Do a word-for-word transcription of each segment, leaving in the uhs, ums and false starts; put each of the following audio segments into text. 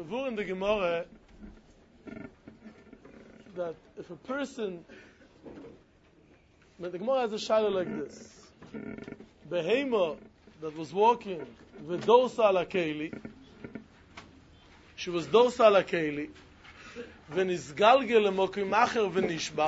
Mavur in the Gemara that if a person, the Gemara has a shaila like this: Behema that was walking with dosa ala keli, she was dosa ala keli, v'nizgalgel lemokim acher v'nishbar.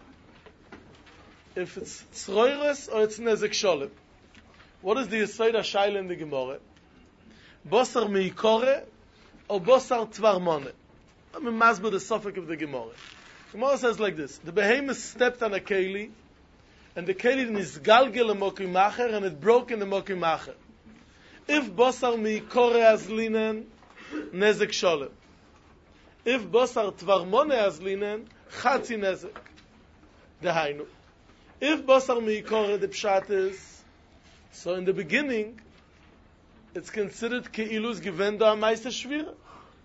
If it's tzroires or it's nezek sholem, what is the yesod shaila in the Gemara? Bosar meikore or bosar tvarmone? I'm a masber the suffix of the Gemara. Gemara says like this: the behemoth stepped on a keli, and the keli nizgalgel lemokim acher, and it broke in the mokim acher. If bosar meikore as linen, nezek sholem. If bosar tvarmone as linen, chatzi nezek. Dehainu. If basar meikore, the pshat is, so in the beginning, it's considered keilus givenda a meise shvira. It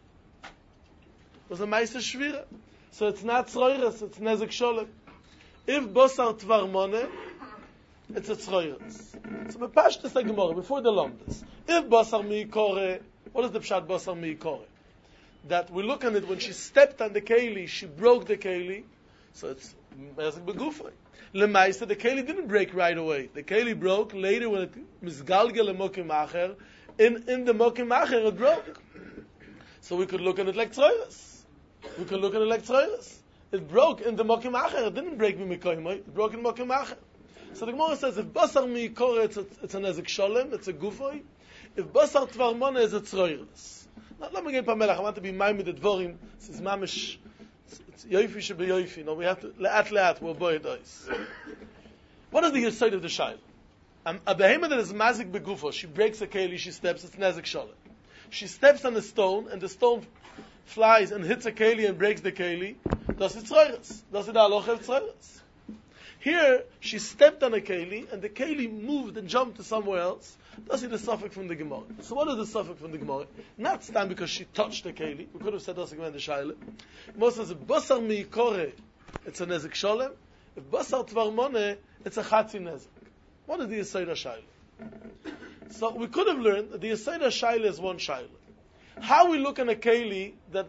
was a meise shvira. So it's not tzroires, it's nezek sholem. If basar tvarmone, it's a tzroires. So bepashtas the Gemara, before the lomdas. If basar meikore, what is the pshat basar meikore? That we look at it, when she stepped on the keli, she broke the keli, so it's nezek begufay. Lemaisa, the keli didn't break right away. The keli broke later when it misgalgel lemokim acher. In in the mokim acher it broke. So we could look at it like tzroires. We could look at it like tzroires. It broke in the mokim acher. It didn't break mimikoyimoi. It broke in mokim acher. So the Gemara says if basar meikore it's a, it's a nezek sholem, it's a gufoi. If basar tvarmone is a tzroires. Now let me get pamelach. I want to be mine with the dvorim. This is mamish. It's yoifi should be yoifi. No, we have to leat leat. We'll boy dice. What is the yesod of the shail? Um, a behemoth that is mazik begufo. She breaks a keli. She steps. It's nezek sholem. She steps on a stone, and the stone flies and hits a keli and breaks the keli. Does it tzroires? Does it aloch have tzroires? Here she stepped on a keli, and the keli moved and jumped to somewhere else. Does it the suffix from the Gemara? So what is the suffix from the Gemara? Not stand because she touched the keli. We could have said that's the shaila. Most says if basar meikore, it's a nezek sholem. If basar tvarmone, it's a chatzi nezek. What is the yesod shaila? So we could have learned that the yesod shaila is one shaila. How we look at a keli that,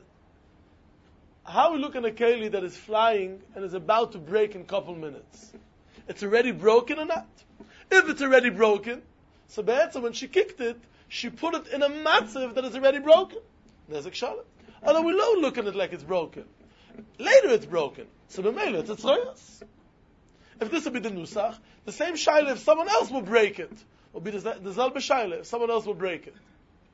how we look at a keli that is flying and is about to break in a couple minutes. It's already broken or not? If it's already broken, so Be'etzah, when she kicked it, she put it in a matziv that is already broken. Nezek sholem. Although we don't look at it like it's broken. Later it's broken. So b'meila it's a tzroires. If this would be the nusach, the same shaila, if someone else will break it, will be the zal b'shaila, if someone else will break it.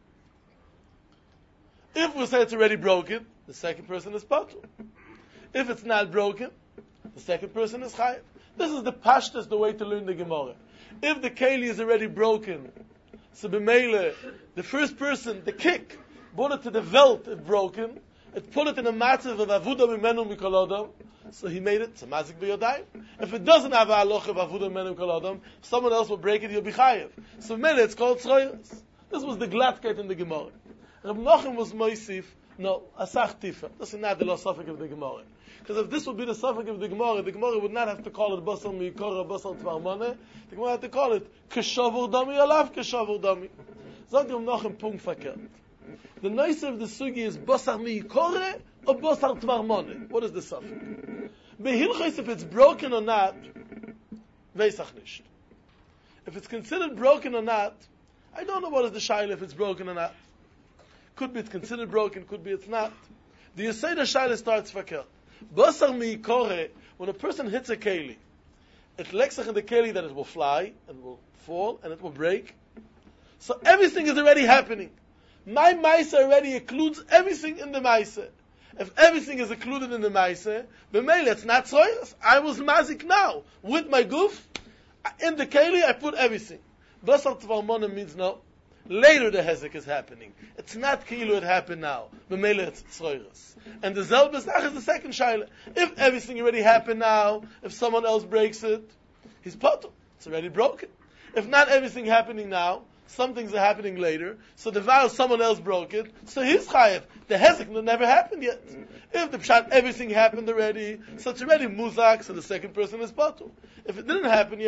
If we say it's already broken, the second person is patur. If it's not broken, the second person is chayav. This is the pashtas, the way to learn the Gemara. If the keli is already broken, so b'meile, the first person, the kick, brought it to the velt, it broken, it put it in a matzav of avuda mimenu mikol adam, so he made it, so mazik b'yodayim. If it doesn't have a halacha of avuda mimenu mikol adam, someone else will break it, he'll be chayev. So b'meile, it's called tzroires. This was the glatkeit in the Gemara. Reb Nachum was moisif, no, asach tifa. This is not the suffix of the Gemara. Because if this would be the suffix of the Gemara, the Gemara would not have to call it basar meikore, basar tvarmone. The Gemara had to call it keshavur dami, alav keshavur dami. Zog Reb Nachum punkt verkehrt. The nice of the sugi is basar meikore or basar tvarmone. What is the suffix? Behilchos, if it's broken or not, veisach nisht. If it's considered broken or not, I don't know what is the shaila if it's broken or not. Could be it's considered broken, could be it's not. The yesod shaila starts verkehrt. Basar meikore, when a person hits a keli, it leksach in the keli that it will fly, and it will fall, and it will break. So everything is already happening. My maisa already includes everything in the maisa. If everything is included in the maisa, b'meile it's not tzroires. I was mazik now. With my goof, in the keli I put everything. Basar tvarmona means no. Later the hezek is happening. It's not kilu it happened now. B'meile it's tzroires. And the zel b'sach is the second shaila. If everything already happened now, if someone else breaks it, he's patur. It's already broken. If not everything happening now, some things are happening later, so the vow someone else broke it, so he's chayev. The hezek never happened yet. If the pshat everything happened already, so it's already muzak, so the second person is patur. If it didn't happen yet,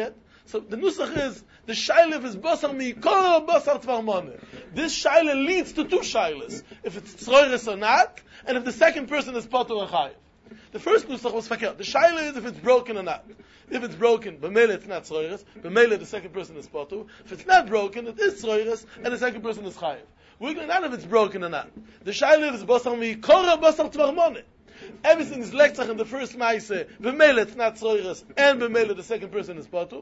So the nusach is, the shaila is basar miikore or basar tvarmone. This shaila leads to two shailas. If it's tzroiris or not, and if the second person is poter or chayiv. The first nusach was fakir. The shaila is if it's broken or not. If it's broken, b'meile it's not tzroiris. B'meile the second person is poter. If it's not broken, it is tzroiris, and the second person is chayiv. We're going to know if it's broken or not. The shaila is basar miikore or basar tvarmone. Everything is lektzach in the first ma'aseh. B'meile it's not tzroiris, and b'meile the second person is poter.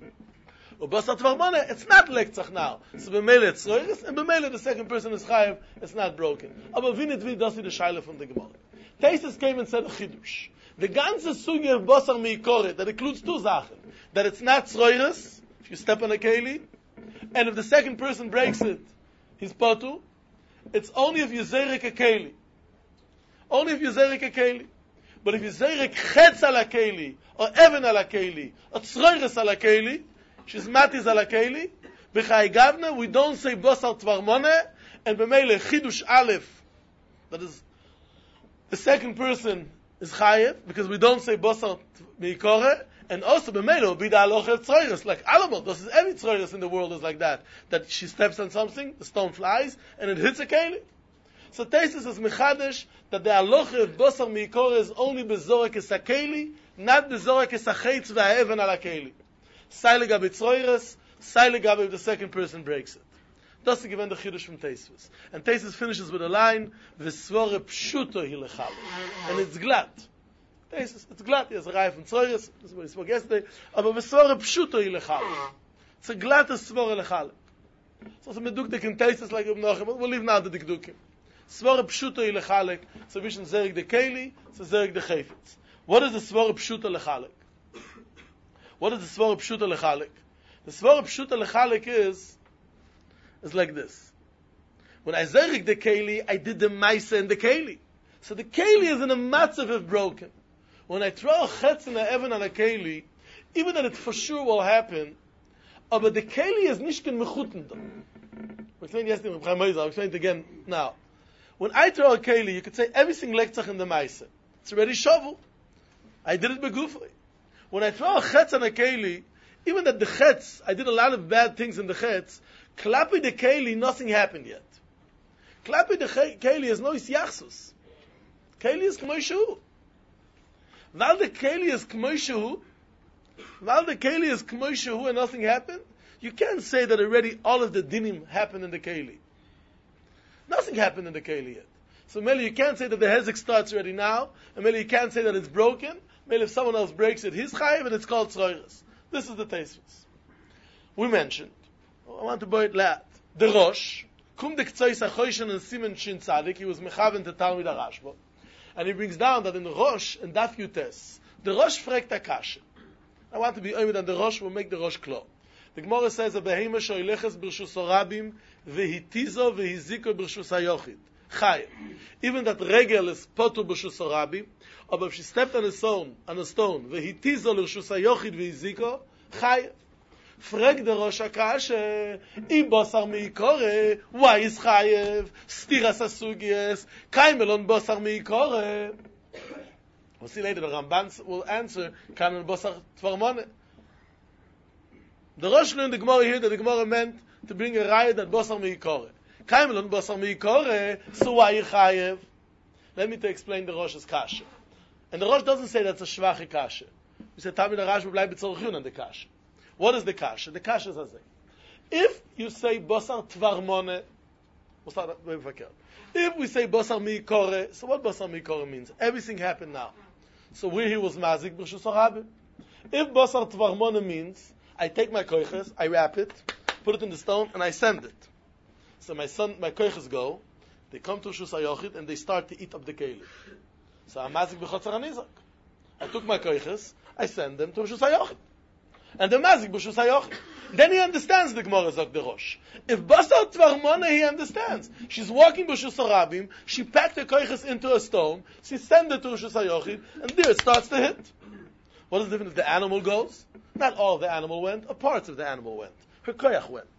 Or basar tvarmone, it's not lektzach now. So b'meile it's tzroiris, and b'meile the second person is chayiv. It's not broken. Aber wie nicht wie das ist die shaila from the Gemara. Taisus came and said a chidush. The ganze sugi of basar miikore that includes two sachen: that it's not tzroiris if you step on a keli, and if the second person breaks it, he's potu. It's only if you zerek a keli. Only if you zerek a keli. But if you zerek chetz ala keli, or even ala keli, or tzroiris ala keli, she's matis ala keli, b'chai gavna, we don't say basar tvarmone, and b'meile chidush aleph, that is, the second person is chayev, because we don't say basar miikore, and also b'meile will be the aloch of tzroiris, like alamot, this is every tzroiris in the world is like that, that she steps on something, the stone flies, and it hits a keli. So Taisus is mechadesh that the aloch of basar miikore is only bezorek es hakeli, not bezorek es hachetz v'ha'even ala keli. Sai legabe tzroiris, sai legabe if the second person breaks it. That's the given the chidush from Taisus. And Taisus finishes with a line, v'svore pshuto hi lechal. And it's glad. Taisus, it's glad. He has a raya from tzroiris, this is what he spoke yesterday, but v'svore pshuto hi lechal. It's a glad to svore lechal. So it's a medukdik in Taisus like Ibn Nachem, we'll leave now the dikdukim. Svore pshuto hi lechalek, so we should zerig the keli, so zerig the chayfetz. What is the svore pshuto lechalek? What is the svore pshuto lechalek? The svore pshuto lechalek is, is like this. When I zerig the keli, I did the maisa in the keli. So the keli is in a matzav if broken. When I throw a chetz in a even on a keli, even that it for sure will happen, but the keli is nishkin mechuten. We explained yesterday, I'll explain it again now. When I throw a keli, you could say everything lektzach in the maisa. It's already shovel. I did it begufli. When I throw a chetz on a keli, even that the chetz, I did a lot of bad things in the chetz, klapi the keli, nothing happened yet. Klapi the keli is no isyachsus. Keli is k'moi shehu. While the keli is k'moi shehu, while the keli is k'moi shehu and nothing happened, you can't say that already all of the dinim happened in the keli. Nothing happened in the keli yet. So maybe you can't say that the hezek starts already now, and maybe you can't say that it's broken. Maybe if someone else breaks it, he's chayiv, and it's called tzroiris. This is the Taisus. We mentioned, I want to boy it lat. The Rosh, kum de k'tzois achoyshen and Simon Shin Tzadik, he was mechaven to Talmid HaRashba, and he brings down that in the Rosh, and Daf Yutes, the Rosh fragt HaKasha. I want to be oimid, and the Rosh will make the Rosh klar. The Gemara says, a behema shoileches b'rshus harabim, v'hitizo v'hiziko b'rshus hayochid. Chayev. Even that regel is potu b'rshus harabim, but if she stepped on a stone, on a stone, v'hitizo l'rshus hayochid v'hiziko, chayev. Frag the Rosh HaKasha, im basar miikore, why is chayev? Stiras hasugies, kaimelon basar miikore. We'll see later, the Ramban will answer, kaimelon basar tvarmone. The Rosh learned the Gemara here that the Gemara meant to bring a raya that basar miikore. Kaimelon basar miikore, so why chayev? Let me to explain the Rosh's kasha. And the Rosh doesn't say that's a shvache kasha. We say Talmid HaRashba bleibt betzorchun on the kasha. What is the kasha? The kasha is as if you say basar tvarmone, we'll start with fakir. If we say basar miikore, so what basar miikore means? Everything happened now. So where he was mazik b'rshus harabim. If basar tvarmone means I take my koiches, I wrap it, put it in the stone, and I send it. So my son, my koiches go, they come to Rishus HaYochid, and they start to eat up the keli. So I'm mazik b'chotzar hanizak. I took my koiches, I send them to Rishus HaYochid. And the mazik b'Rishus HaYochid. Then he understands the Gemara Zok the Rosh. If basar tvarmone, he understands. She's walking b'Rishus harabim, she packed the koiches into a stone, she sent it to Rishus HaYochid, and there it starts to hit. What is the difference if the animal goes? Not all of the animal went, a part of the animal went. Her koyach went.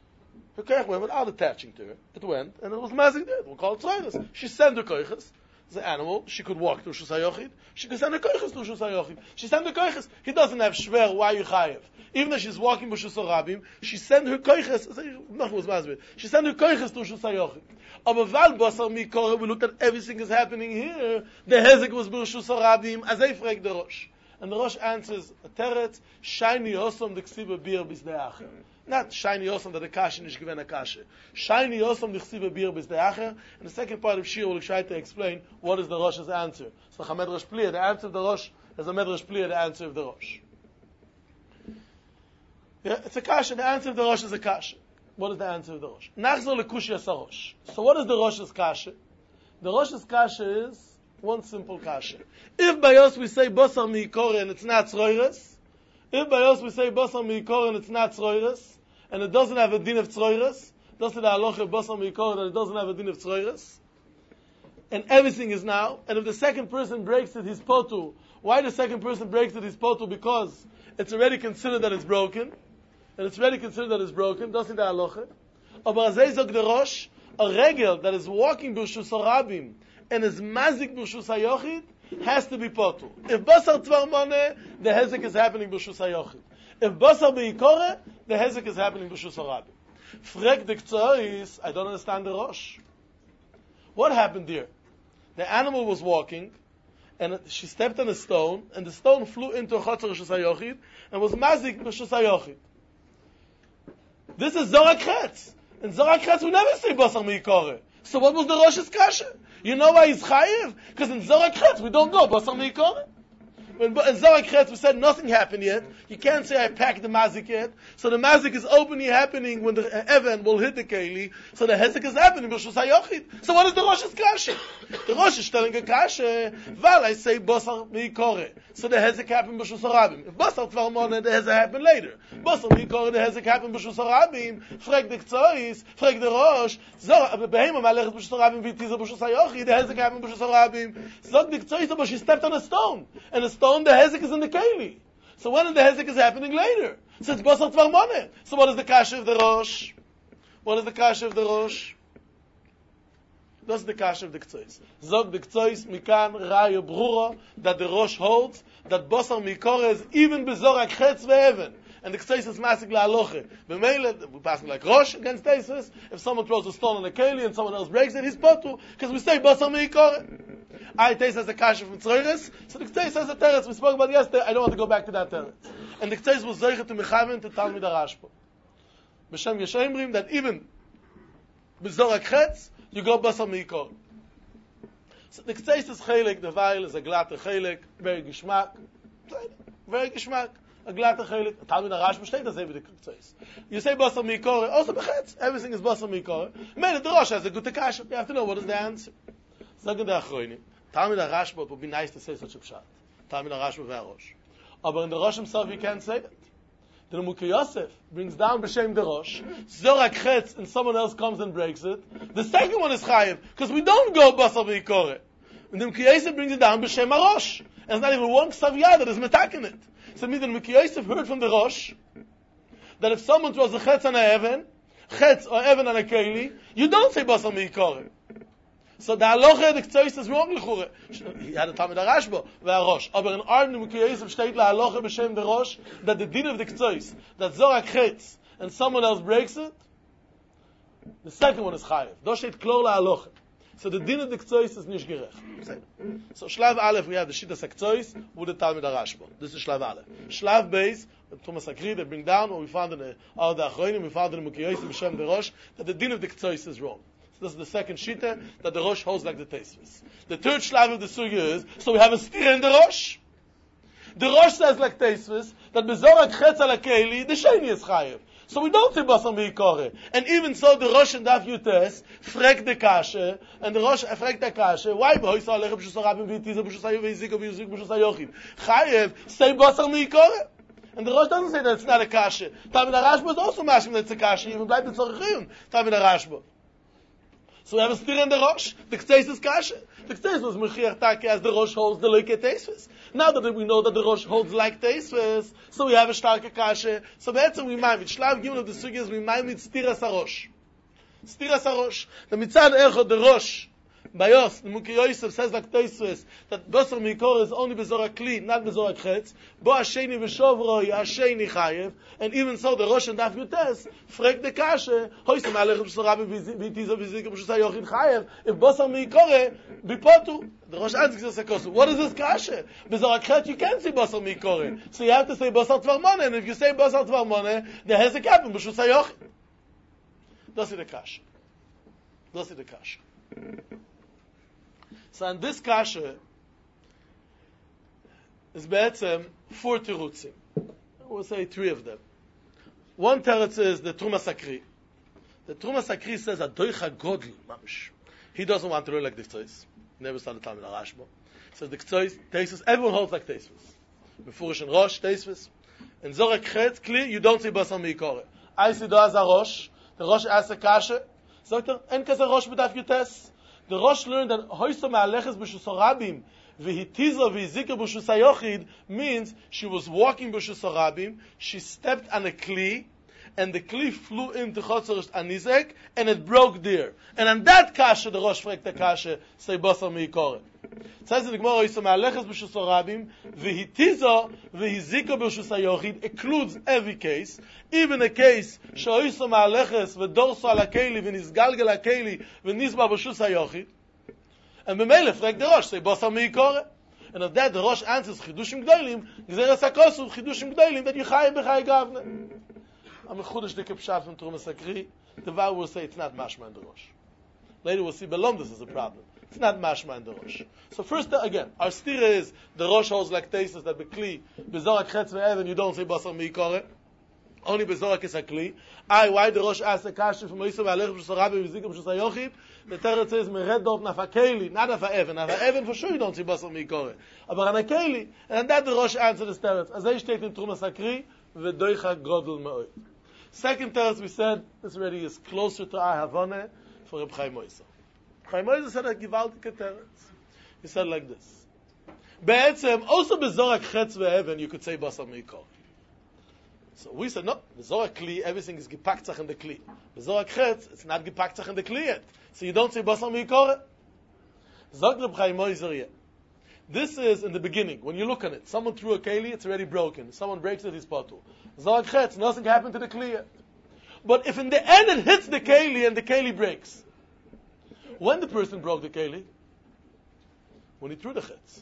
Her koyach went without attaching to her. It went, and it was mazik there. We'll call it tzroiris. She sent her koyches. the animal, she could walk through Shus HaYochid, she could send the koiches through Shus HaYochid. She sent the koiches. He doesn't have shver, why you chayev? Even though she's walking b'Shus HaRabim, she sent her koiches, she sent her koiches through Shus HaYochid. Aber weil Basar Mikore, we looked at everything is happening here, the Hezek was b'Shus HaRabim, as I frag the Rosh. And the Rosh answers, a teret, shiny osam the ksiba bir bisdeacher. Not shiny osam that the kasha is given a kasha. Shiny osam the ksiba bir bisdeacher. And the second part of Shir will try to explain what is the Rosh's answer. So the Medrash Pliya, the answer of the Rosh, is a Medrash Pliya, the answer of the Rosh. Yeah, it's a kasha, the answer of the Rosh is a kasha. What is the answer of the Rosh? Nachzor lekushya sarosh. So what is the Rosh's kasha? The Rosh's kasha is one simple kasha. If by us we say basar miikore and it's not tzroires, if by us we say basar miikore and it's not tzroires, and it doesn't have a din of tzroires, doesn't have halacha basar miikore and it doesn't have a din of tzroires, and everything is now, and if the second person breaks it, he's potu. Why the second person breaks it, he's potu? Because it's already considered that it's broken, and it's already considered that it's broken, doesn't have halacha. Aber azay zog the Rosh, a regel that is walking b'Shus HaRabim, and is mazik b'Shus HaYochid, has to be potu. If basar tvar moneh, the hezek is happening b'Shus HaYochid. If basar beikore, the hezek is happening b'Shus HaRabim. Frek de k'tzois, I don't understand the Rosh. What happened here? The animal was walking, and she stepped on a stone, and the stone flew into a chotzer b'Shus HaYochid, and was mazik b'Shus HaYochid. This is Zorak Chetz. In Zorak Chetz, we never say basar meikore. So what was the Rosh's kasha? You know why he's chayiv? Because in Zorak Chetz we don't go basar meikore. When in Zorak Chetz we said nothing happened yet. You can't say I packed the mazik yet. So the mazik is openly happening when the Evan will hit the keli. So the hezek is happening b'Shus HaYochid. So what is the Rosh's kasha? The Rosh is telling a kasha. Val I say basar meikore. So the hezek happened b'Shus HaRabim. If basar tvar moneh, the hezek happened later. Basar meikore, the hezek happened b'Shus HaRabim. Frag the k'tzois, frag the Rosh. Zor behema malechet b'Shus HaRabim v'tiza b'Shus HaYochid. The hezek happened b'Shus HaRabim. Zog the k'tzois, but she stepped on a stone, and the stone, the hezek is in the keli. So when the hezek is happening later? So it's basar tvar moneh. So what is the kasha of the Rosh? What is the kasha of the Rosh? That's the kasha of the k'tzois. Zog the k'tzois mikan raya brura that the Rosh holds that basar mikore is even bezorak chetz ve'even. And the k'tzois is masik la'aloche. B'meile, we pass like Rosh against Tesis. If someone throws a stone on a keli and someone else breaks it, he's potu. Because we say basar mikore. I Tesis has a kasha from tzroires. So the k'tzois has a teretz. We spoke about it yesterday. I don't want to go back to that teretz. And the k'tzois was zeichet to mechaven to Talmid HaRashba. B'shem Yeshayimrim that even bezorak chetz, you go basar meikor. So the k'tzois is chelik, the veil is a glatte chelik, very gishmak, very gishmak, a glatte chelik. Talmid HaRashba steht das even the k'tzois. You say basar meikor, also bechetz, everything is basar meikor. Mele the Rosh has a good kasha. You have to know what is the answer. Sagen the Achronim, Talmid HaRashba would be nice to say such a pshat. Talmid HaRashba ve'arosh. But in the Rosh himself you can't say that. The Mukhi Yosef brings down b'shem the Rosh, Zorak Chetz, and someone else comes and breaks it. The second one is chayiv, because we don't go basar v'ikore. And the Mukhi Yosef brings it down b'shem HaRosh. And it's not even one ksaviyah that is metaking it. So me, the Mukhi Yosef heard from the Rosh, that if someone throws a chetz on a Evan, chetz or Evan on a keli, you don't say basar v'ikore. So the halacha, the k'tzois is wrong l'chure. He had a Talmid HaRashba, ve'arosh. Aber in Arn, the Mukhi Yosef steht la halacha b'shem the Rosh, that the din of the k'tzois, that Zorak chetz, and someone else breaks it, the second one is chayiv. Do steht klar la halacha. So the din of the k'tzois is nish gerech. So Shlav Aleph, we have the Shittas HaK'tzois with the Talmid HaRashba. This is Shlav Aleph. Shlav Beis, Thomas Akri, they bring down what we found in the all the Achronim, we found in the Mukhi Yosef b'shem the Rosh, that the din of the k'tzois is wrong. This is the second shita that the Rosh holds like the Teisvis. The third shlav of the sugya is, so we have a steer in the Rosh. The Rosh says like Teisvis, that bezorak chetz ala keli, the sheni is chayev. So we don't say basar meikore. And even so, the Rosh and Daf Yutes frek the kasha, and the Rosh frek the kasha, why boy so alechem b'shus harabim v'itiza b'shus hayu v'yizika v'yizik b'shus hayochim? Chayev, say basar meikore. And the Rosh doesn't say that it's not a kasha. Talmid HaRashba is also mashing that it's a kasha, even bleibt in tzorichiyun, Talmid HaRashba. So we have a steer in the Rosh. The K'tzeis is kasha. The K'tzeis was Mechiach Taki as the Rosh holds the like Teisvis. Now that we know that the Rosh holds like Teisvis, so we have a starke kasha. So that's we mind with Shlav Gimel of the Sugyas, we mind with Stiras HaRosh. Stiras HaRosh. The Mitzad Echot, the Rosh, Bayos, the Muki Yosef says like Tosfos that Basar Mikor is only Bezor Kli, not Bezor Chetz. Bo Hasheni v'Shovroi, Hasheni Chayev, and even so the Rosh and Daf Yutes frek the Kashe, Hoysem Alech B'Sharabi v'Tiza v'Zik B'Shusay Yochid Chayev. If Basar Mikor Bipotu, the Rosh answers the question. What is this Kashe? Bezor Chetz you can't say Basar Mikor, so you have to say Basar Tvarmone, and if you say Basar Tvarmone, there has a happen B'Shusay Yochid. That's the Kashe. That's the Kashe. So in this kasha is be'etzem four terutzim. We'll say three of them. One teretz is the Truma Sakri. The Truma Sakri says Adoicha Godl Mamish. He doesn't want to learn like the Ktsois. Never started Talmud Arashba. Says the Ktsois, Tosfos, everyone holds like Tosfos. Befurish and Rosh, Tosfos. In Zorek Chetz, clear, you don't see Basar Mikore. I see Doaz Rosh. The Rosh asks a kasha. Sagt er, en kaze Rosh b'daf Yutes. The Rosh learned that Hoysa Ma'aleches b'Shus Harabim v'hitiza v'hizika b'Shus HaYochid means she was walking b'Shus Harabim, she stepped on a kli, and the kli flew into Chotzor Anizek, and it broke there. And on that kasha, the Rosh fragt the kasha, say Basar Mikore. It says in the Gemara, Hoysa Ma'aleches b'Shus Harabim v'hitiza v'hizika b'Shus HaYochid includes every case, even a case she'hoysa ma'aleches v'dorso al hakeli v'nizgalgal hakeli v'nizba b'shus hayochid. And b'meile frek the Rosh, say Basar Mikore. And of that the Rosh answers chidushim gdoilim, gzeres hakosu chidushim gdoilim that you chayim b'chay gavne. I'm a chudash dike pshat from Truma Sakri. The vow will say it's not mashma in the Rosh. Later we'll see Belom this is a problem. It's not mashma in the Rosh. So first, again, our stira is the Rosh holds like Tosfos that bekli bezorak chetz ve'even you don't say Basar Mikore. Only bezorak is a kli. I why the Rosh asks a kasha from Yisrael Alech b'Shus Harabim v'Zik b'Shus HaYochid. The Teretz says mered dort nafakeli, not nafa'even. Nafa'even for sure you don't see Basar Mikore. Aber anakeli, and that the Rosh answers the Teretz. As they state in Truma Sakri, v'doicha godel me'oid. Second Teretz we said this already is closer to our Havana for Reb Chaim Moisa. Chaim Moisa said a givaldik Teretz. He said like this. Be'etzem also bezorak chetz ve'even you could say Basar Mikore. So we said, no, the Zohar Kli, everything is gepaktach in the Kli. The Zohar Chetz, it's not gepaktach in the Kli yet. So you don't say Basar Mikore. Zog Reb Chaim Moiser. This is in the beginning. When you look at it, someone threw a Keli, it's already broken. Someone breaks it, he's patur. Zohar Chetz, nothing happened to the Kli yet. But if in the end it hits the Keli and the Keli breaks, when the person broke the Keli? When he threw the Chetz.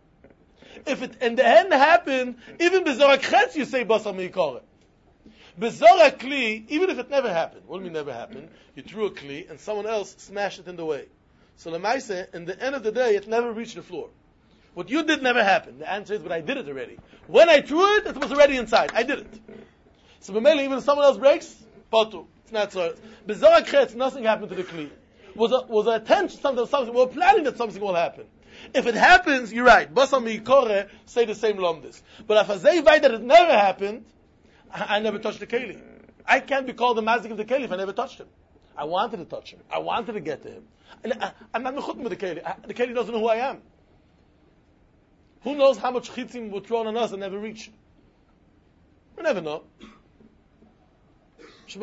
If it in the end happened, even bezorak chetz you say Basar Mikore. Bezorak kli, even if it never happened, what do you mean never happened? You threw a kli and someone else smashed it in the way. So the Lemaise, in the end of the day, it never reached the floor. What you did never happened. The answer is, but I did it already. When I threw it, it was already inside. I did it. So b'meili, even if someone else breaks, patu. It's not so. Bezorak chetz, nothing happened to the kli. Was a, was a attention, something, something. We're planning that something will happen. If it happens, you're right. Basar Mikore say the same lomdis. But if I say that it never happened, I, I never touched the keli. I can't be called the mazik of the keli if I never touched him. I wanted to touch him. I wanted to get to him. And I, I'm not mechutim with the keli. I, the keli doesn't know who I am. Who knows how much chitzim were thrown on us and never reached? We never know. No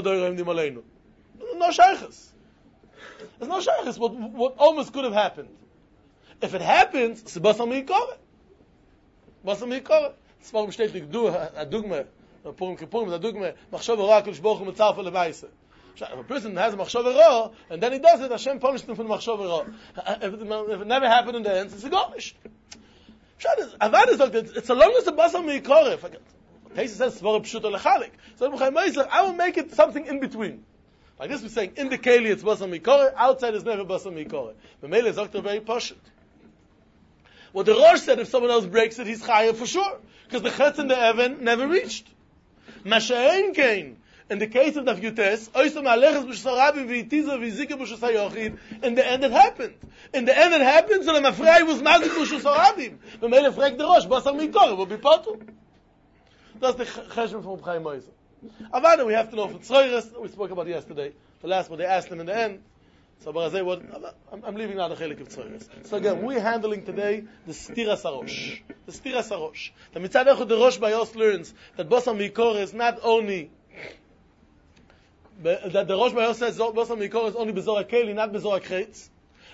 shaykhs. There's no shaykhs. What, what almost could have happened. If it happens, it's Basar Mikore. Basar Mikore. Es war bestätigt du a dogma, a point point a dogma, machshav ra kol shboch mit tzarf levaise. If a person has a machshav ra and then he does it, Hashem punishes him for the machshav ra. If it never happened in the end, it's a garnish. Avad is like it's a long as the Basar Mikore. Taisa says svara pshuto lechalik. So I will make it something in between. Like this we're saying, in the keli it's Basar Mikore, outside is never Basar Mikore. The mele is doctor very pashut. What the Rosh said, if someone else breaks it, he's chayav for sure. Because the chetz and the even never reached. Masha'en kain. In the case of the Yutes, oisam aleches b'shus harabim v'itiza v'zika b'shus hayochid, in the end it happened. In the end it happened, so the mafrei was mazik b'shus harabim. The mele frek the Rosh, Basar Mikore, will be patur. That's the cheshbon from Chaim Moiser. Avada, we have to know for Tzroiris, we spoke about yesterday. The last one, they asked him in the end. So Barazay, what, I'm, I'm leaving now the chelik of Tzroiris. So again, we're handling today the Stira Sarosh. The Stira Sarosh. The Mitzad Echad, the Rosh Bayos learns that Basar Mikore is not only, that the Rosh Bayos says Basar Mikore is only Bezorak Keli, not Bezorak Chetz.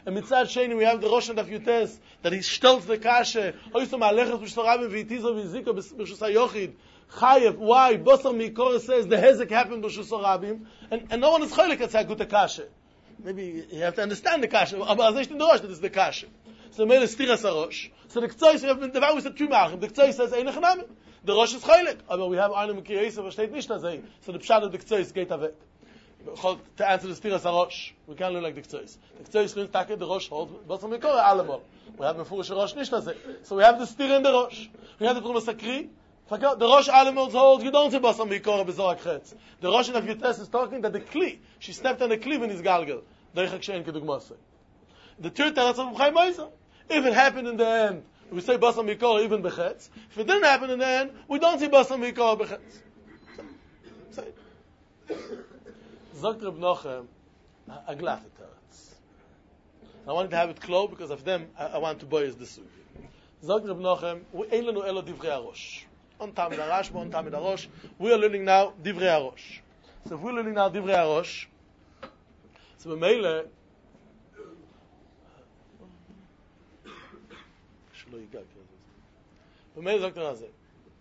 And mitzad sheni, we have the Rosh and Daf Yutes, that he stelts the kashe, oisam alechas b'shus harabim v'itizo v'zika b'shus hayochid. Chayev, why? Basar Mikore says the hezek happened b'shus harabim, and, and no one is cholik at Zagut kashe. Maybe you have to understand the kashe. Aber as in the Rosh, that is the kashe. So mele stiras harosh. So the Ktsois, the Vav is a two machim. The Ktsois says einach name. The Rosh is cholik. Aber we have eine Mekiyesa, versteht nicht das. So the pshat of the Ktsois geht away. To answer the stiras harosh, we can't learn like the Ktsois. The Ktsois learns take the Rosh holds Basar Mikore allemal. We have Mefurish Rosh nicht das. So we have the stir in the Rosh. We have the Trumas Sakri. The Rosh allemal holds you don't say Basar Mikore b'zorak chetz. The Rosh in Avyutes is talking that the kli, she stepped on the kli in his galgal. The third teretz of Chaim Oizer. If it happened in the end, we say Basar Mikore even b'chetz. If it didn't happen in the end, we don't say Basar Mikore b'chetz. Zogt Reb Nochem, a glatte teretz. I wanted to have it close because of them. I, I want to buy us the sugi. Zogt Reb Nochem, we ein lenu elo divrei harosh. On tamid harash, on tamid harosh. We are learning now divrei harosh. So if we're learning now divrei harosh, so b'meile, b'meile zogt er hazeh.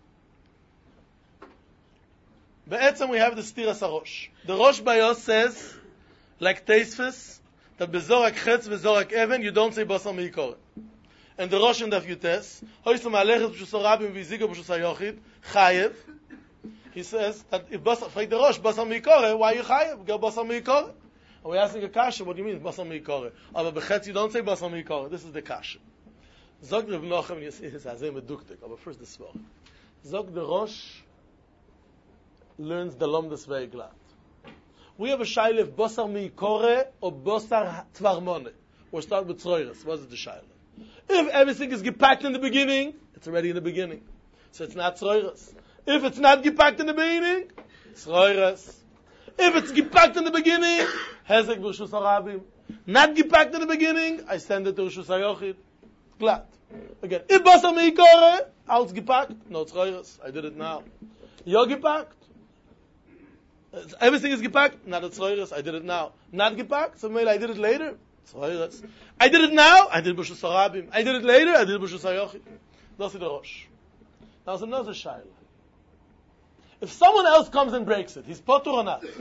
Be'etzem we have the stiras harosh. The Rosh Bayos says, like Teisfes, that bezorak chetz bezorak even you don't say basar meikore. And the Rosh in Daf Yutes, hoysam alechet b'shus harabim v'ziga b'shus hayochid chayev. He says that if basar, frag the Rosh basar meikore, why you chayev? Go basar meikore. And we're asking a kasha, what do you mean basar meikore? Aber b'chetz you don't say basar meikore. This is the kasha. Zog Reb Nochem, you see his hazeh meduktik. Aber first the svor. Zog the Rosh learns the lomdas very glad. We have a shaila of basar meikore or basar tvarmone. We'll start with tzroiris. What is the shaila? If everything is gepackt in the beginning, it's already in the beginning. So it's not tzroiris. If it's not gepackt in the beginning, tzroiris. If it's gepackt in the beginning, hezek b'rshus harabim. Not gepackt in the beginning, I send it to rshus hayochid. Glad. Again, if basar meikore, alles gepackt, no tzroiris. I did it now. Yo gepackt. Everything is gepackt, not a tzroiris, I did it now. Not gepackt, so maybe I did it later. Tzroiris. I did it now, I did b'shus harabim. I did it later, I did b'shus hayochid. That's the Rosh. Now there's another shaila. If someone else comes and breaks it, he's potur or not?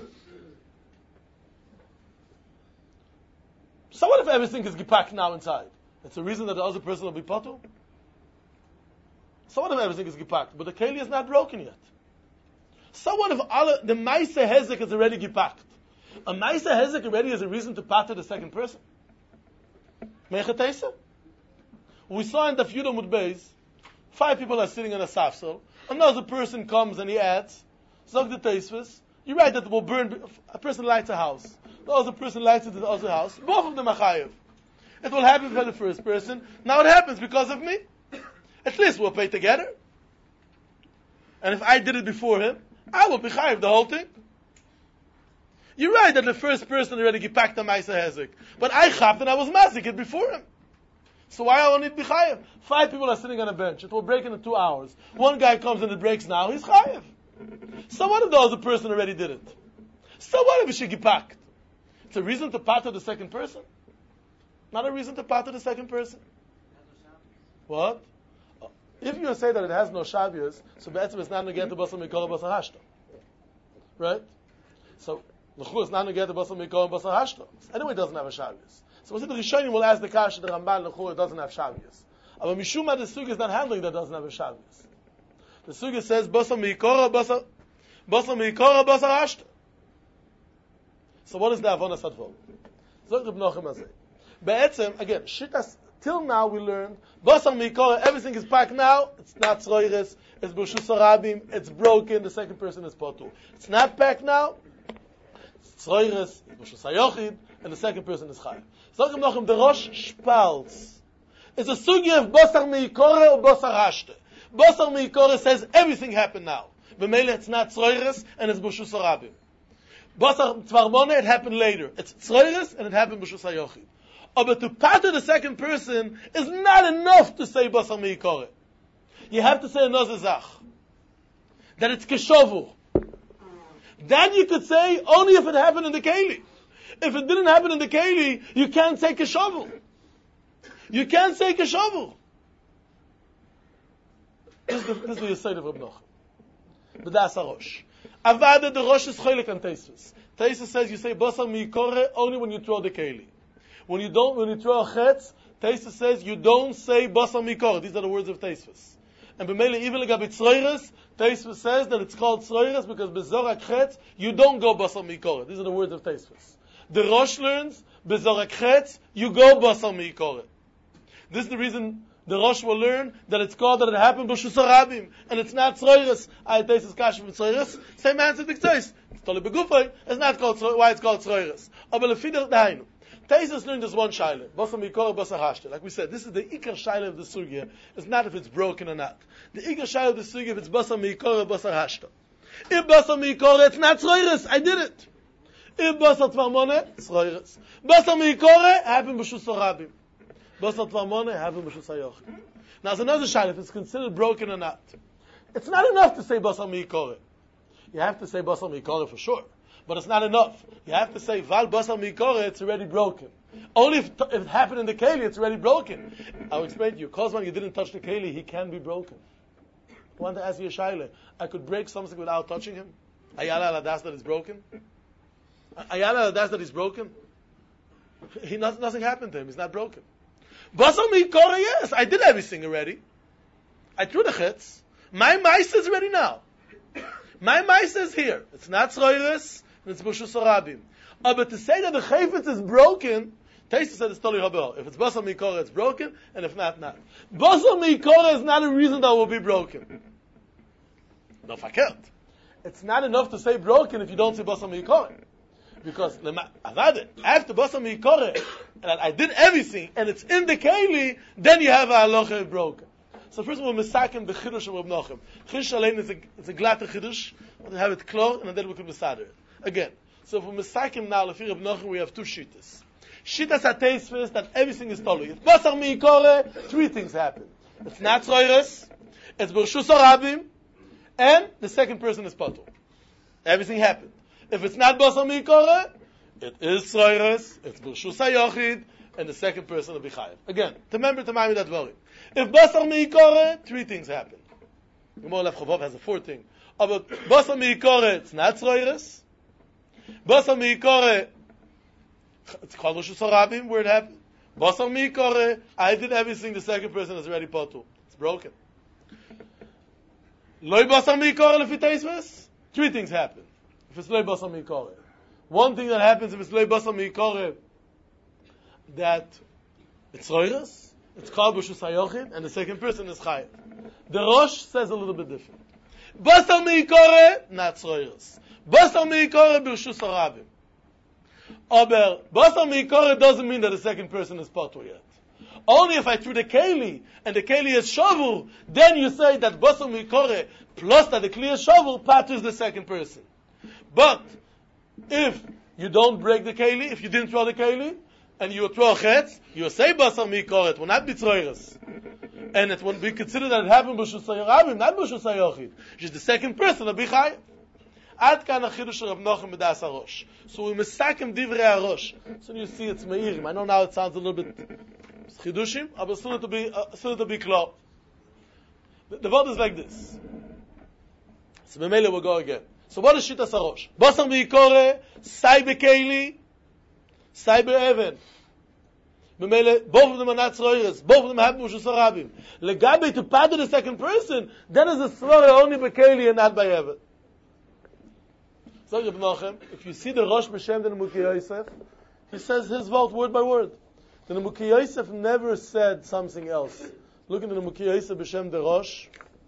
So what if everything is gepackt now inside? It's a reason that the other person will be potur? So what if everything is gepackt, but the keli is not broken yet? So what if all the Maisa Hezek is already gepackt? A Maisa Hezek already is a reason to pater the second person. Mechatesa? We saw in the Feudal Mudbeis, five people are sitting on a safsel. Another person comes and he adds, Zog the Teisvis, you write that it will burn, a person lights a house. The other person lights it to the other house. Both of them are chayev. It will happen for the first person. Now it happens because of me. At least we'll pay together. And if I did it before him, I will be chayiv the whole thing. You're right that the first person already gepackt a Maisa Hezek. But I chapped and I was mazik it before him. So why I only be chayiv? Five people are sitting on a bench. It will break in two hours. One guy comes and it breaks now. He's chayiv. So what if the other person already did it? So what if she gepackt? It's a reason to pater the second person. Not a reason to pater the second person. What? If you say that it has no Shabbos, so be'etzim it's not neged to basar meikore basar hashta. Right? So, l'chu is not neged to basar meikore basar hashta. Anyway, it doesn't have a Shabbos. So we say the Rishonim will ask the kasha, the Ramban, l'chu, it doesn't have Shabbos. But Mishuma, the Sugi is not handling that doesn't have a Shabbos. The Sugi says, basar meikore basar, basar meikore basar hashta. So what is the Avonas Advol? Zog Reb Nochem Azeh. Be'etzim, again, Shittas, till now we learned, basar meikore, everything is packed now, it's not tzroiris, it's b'shus harabim, it's broken, the second person is potu. It's not packed now, it's tzroiris, it's b'shus hayochid, and the second person is chayav. Zog Reb Nochem, the Rosh Shpalz. It's a sugi of basar meikore or basar hashte. Basar meikore says everything happened now. B'meile it's not tzroiris, and it's b'shus harabim. Basar tvarmone, it happened later. It's tzroiris, and it happened b'shus hayochid. Oh, but to pater the second person is not enough to say basar meikore. You have to say another zach. That it's keshovu. That you could say only if it happened in the keli. If it didn't happen in the keli, you can't take a shovel. You can't take a shovel. This is the, this is the Yesod of Reb Nachum. But that's a Rosh. Avada, the Rosh is cholik on Tosfos. Tosfos says you say basar miikore only when you throw the keli. When you don't, when you throw a chetz, Tosfos says you don't say basar miikore. These are the words of Tosfos. And b'meile even legabe tzroires, Tosfos says that it's called tzroires because bezorak chetz you don't go basar miikore. These are the words of Tosfos. The Rosh learns bezorak chetz you go basar miikore. This is the reason the Rosh will learn that it's called that it happened b'shus harabim, and it's not tzroires. I taste is kasha with tzroires. Same answer to tzroires. It's totally begufay. It's not called why it's called tzroires. Aber lefider dainu. Taisus learned this one shaila. Basar mikor, basar hashta. Like we said, this is the ikar shaila of the sugya. It's not if it's broken or not. The ikar shaila of the sugya if it's basar mikor or basar hashta. If basar mikor, it's not tzroires. I did it. If basar tvarmone, tzroires. Basar mikor happened b'shus harabim. Basar tvarmone happened b'shus hayochid. Now, there's another shaila if it's considered broken or not. It's not enough to say basar mikor. You have to say basar mikor for sure. But it's not enough. You have to say, Val basar mikore, it's already broken. Only if, if it happened in the keli, it's already broken. I'll explain to you. Because when you didn't touch the keli, he can be broken. I want to ask you a shaila. I could break something without touching him? Ayala aladas that it's broken? Ayala aladas that he's broken? He, nothing, nothing happened to him. He's not broken. Basar mikore, yes. I did everything already. I threw the chetz. My mice is ready now. My mice is here. It's not tzroires. It's b'shus harabim. Uh, but to say that the chayfetz is broken, Tosfos said it's totally habel. If it's basar mikore, it's broken, and if not, not. Basar mikore is not a reason that it will be broken. No fakert. It's not enough to say broken if you don't say basar mikore. Because after basar mikore, and I did everything, and it's in the keli, then you have a halacha broken. So first of all, misakim the chiddush of Reb Nachum. Chiddush alein is a, it's a glatte chiddush. We have it clear, and then we can misader it. Again, so for misakim now, lefi Reb Nachum, we have two shittas. Shittas ha-Tosfos that everything is totally. If basar miikore, three things happen. It's not tzroires, it's b'shus harabim, and the second person is patur. Everything happened. If it's not basar miikore, it is tzroires, it's b'shus hayochid, and the second person will be chayav. Again, remember to mind that very. If basar miikore, three things happen. Gemara Lev Chavov has a fourth thing. But basar miikore, it's not tzroires. Basar miikore, it's called b'shus harabim, where it happened. Basar miikore, I did everything, the second person is already patur. It's broken. Loi basar miikore lefi Tosfos, three things happen. If it's loi basar miikore. One thing that happens if it's loi basar miikore, that it's tzroires, it's called b'shus hayochid, and the second person is chayav. The Rosh says a little bit different. Basar miikore, not tzroires. Basar miikore b'shus harabim. Aber basar miikore doesn't mean that the second person is patur yet. Only if I threw the keli, and the keli is shovel, then you say that basar miikore, plus that the kli is shovel, paters the second person. But, if you don't break the keli, if you didn't throw the keli, and you throw a chetz, you say basar miikore, it will not be tzroires. And it will be considered that it happened b'shus harabim, not b'shus hayochid. Just the second person will be chayav. Ad kan ha-chidush of Reb Nachum b'das harosh. So we misakim divrei harosh. So you see it's meirim. I know now it sounds a little bit chidushim, but still to be uh, still to be clear. The, the word is like this. So b'meile we'll go again. So what is shittas harosh? Basar miikore, sai b'keili, sai b'even. B'meile, both of them are not tzroires. Both of them happen b'shus harabim. Legabe to pater the second person, then is a tzroire only b'keili and not by even. So Reb Nachum, if you see the Rosh B'Shem the Nemuki Yosef, he says his vote word by word. The Nemuki Yosef never said something else. Look at the Nemuki Yosef B'Shem the Rosh.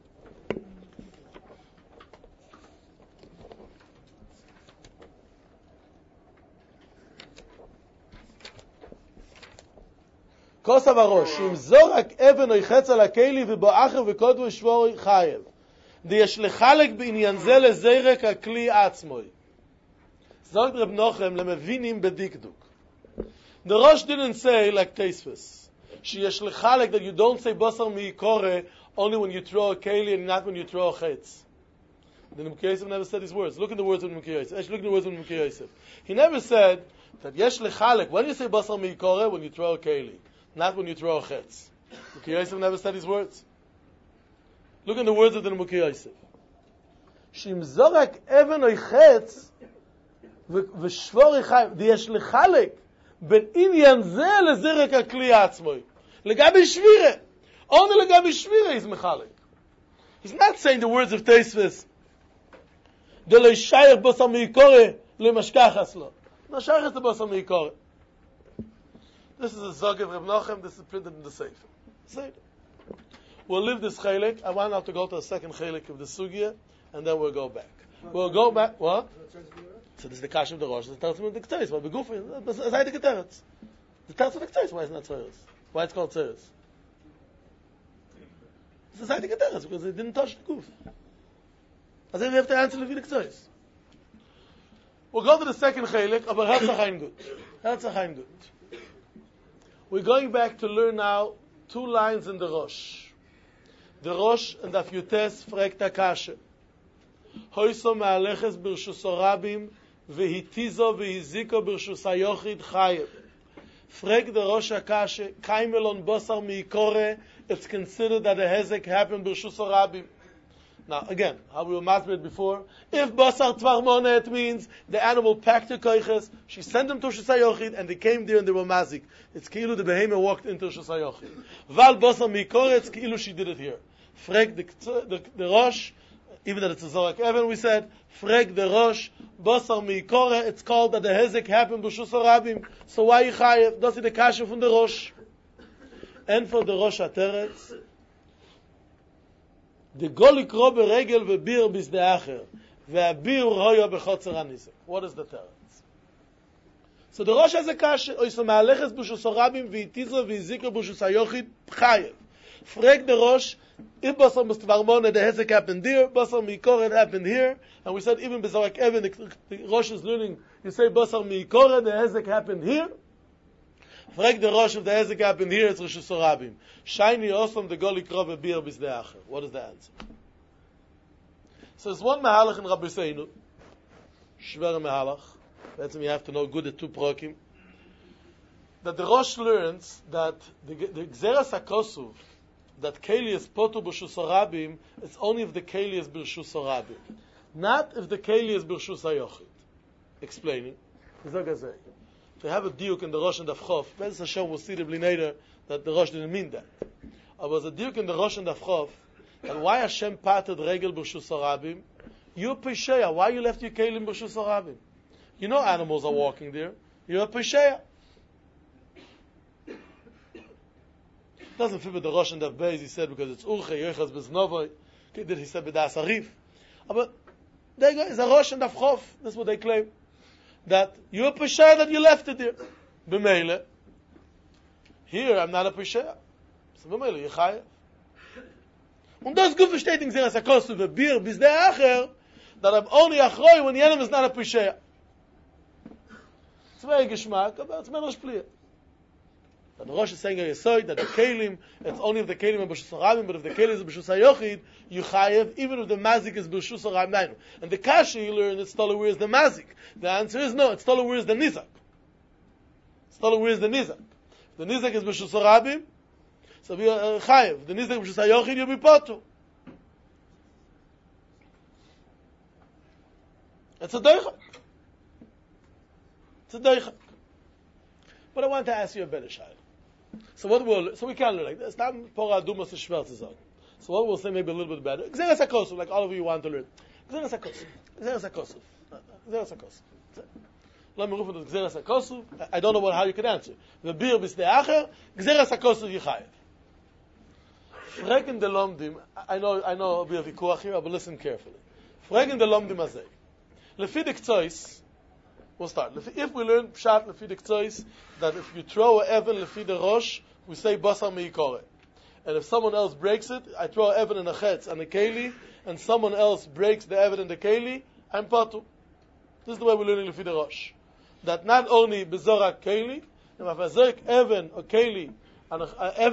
Kosav HaRosh, אם זורק אבן או יחץ על הכלי ובאחר וקודו ישבור חייב. יש לחלק בעניין זה לזרק הכלי עצמוי. Sagt Reb Nachum למבינים בדקדוק. The Rosh didn't say like Tosfos. שיש לחלק that you don't say basar miikore only when you throw a keli and not when you throw a chetz. The Nemuki Yosef never said these words. Look at the words of the Nemuki Yosef. Actually, look at the words of the Nemuki Yosef. He never said that yesh lechalek, when you say basar meikore, when you throw a keli, not when you throw a chetz. Mukhi Yosef never said these words. Look at the words of the Mukhi Yosef. Shim zorak even oy chetz, v'shvor echayv, the yesh lechalek, ben inyan zeh lezirek hakli atzmoi. Legabi shvire. Only legabi shvire is mechalek. He's not saying the words of Tosfos. De lo shayach basar meikore le mashkachas lo. No shayach the basar meikore. This is a zog of Reb Nochem. This is printed in the Sefer. Sefer. We'll leave this chelik. I want now to go to the second chelik of the sugya, and then we'll go back. We'll go back. What? So this is the kash of the Rosh. The tells me the Ketzeres. Why be goofy? It's like the Ketzeres. The tells me the Ketzeres. Why is it not Tzeres? Why it's called Tzeres? It's like the Ketzeres because it didn't touch the goof. I think we have to answer the Ketzeres. We'll go to the second chelik. Aber Herzach gut. Herzach gut. We're going back to learn now two lines in the Rosh. The Rosh and the Yutes fragt Akashe. Hoyso me'aleches b'rshus Rabim v'hitizo v'hiziko b'rshus hayochid chayev. Fragt the Rosh Akashe, kaimelon bosar miikore, it's considered that a hezek happened b'rshus Rabim. Now, again, how we were masbid before, if basar tvarmona, it means the animal packed her koiches, she sent them to Rshus HaYochid, and they came there and they were mazik. It's ki'ilu the behemoth walked into Rshus HaYochid. Val basar mikore, it's ki'ilu she did it here. Frek the, the, the Rosh, even that it's a Zorak Even, we said, Frek the Rosh, basar mikore, it's called that the hezek happened b'Rshus Rabim. So why you chayev? That's the kasha from the Rosh. And for the Rosh HaTeretz, the golik ro beregel vebir bizdeacher ve'abir roya bechotzer hanizek. What is the teretz? So the Rosh has a kasha. Oisam ha'aleches b'Rshus Rabim v'itizo v'izikro b'Rshus HaYochid chayev. Frek the Rosh, if basar mustvarmona, the hezek happened there, basar mikore, it happened here, and we said even b'Zorak Even, the, the Rosh is learning, you say basar mikore, the hezek happened here. Frag the Rosh, if the hezek happened here, it's Rshus Rabim. Shiny Osam, the golik ro vebir bizdeacher. What is the answer? So there's one mehalach in Rabbi Seinu, shver mehalach. That's when you have to know good at two prokim. That the Rosh learns that the, the Gzeras HaKosuv, that Keli is potu b'Rshus Rabim, it's only if the Keli is b'Rshus Rabim. Not if the Keli is b'Rshus HaYochid. Explaining. To have a diuk in the Rosh and the Avchof, Bez Hashem will see the Blineder that the Rosh didn't mean that. There was a diuk in the Rosh and the Avchof, and why Hashem parted regel b'Rshus Rabim? You're Pesheya. Why you left your Kelim b'Rshus Rabim? You know animals are walking there. You're a Pesheya. Doesn't fit with the Rosh and the Beis, he said, because it's Urche, Yochaz, Beznovoy. Did he said B'das Arif? But there is a Rosh and Avchof. That's what they claim. That you're a Pesheya that you left it there. B'meile. Here, I'm not a Pesheya. So b'meile, you're Chayev. Und das gut versteht in Gzeras HaKosuv v'bir bizdeacher, that I'm only achroi when the enemy is not a Pesheya. It's very geschmack, but it's medrash pliya. That the Rosh is saying a Yesod, that the Kelim, it's only if the Kelim are b'Rshus Rabim, but if the Kelim is b'Rshus HaYochid, you chayev, even if the Mazik is b'Rshus Rabim. And the Kasha you learn, it's Tolu, where's the Mazik? The answer is no, it's Tolu, where's the Nizak? It's Tolu, where's the Nizak? If the Nizak is b'Rshus Rabim, so we are chayev. The Nizak b'Rshus HaYochid, you'll be potu. It's a doichak. It's a doichak. But I want to ask you a better shayla. So what we'll, so we can learn like this. Not pora dumas is schwer zu sagen. So what we'll say maybe a little bit better. Gzeras HaKosuv, like all of you want to learn. Gzeras HaKosuv. Gzeras HaKosuv. Gzeras HaKosuv. Let me refer to Gzeras HaKosuv. I don't know what, how you could answer. The bir b'steacher, Gzeras HaKosuv yichayev. Fregen de lomdim. I know, I know we have a vikuach here, but listen carefully. Fregen de lomdim azay. Lefi the Ktsois, we'll start. If we learn Pshat lefi the Ktsois, that if you throw a Evan lefi the Rosh, we say basar meikore. And if someone else breaks it, I throw a Evan in a Chetz and a Keli, and someone else breaks the Evan in the Keli, I'm patu. This is the way we're learning lefi the Rosh. That not only bezorak Keli, if I zorak Evan or Keli, and a Evan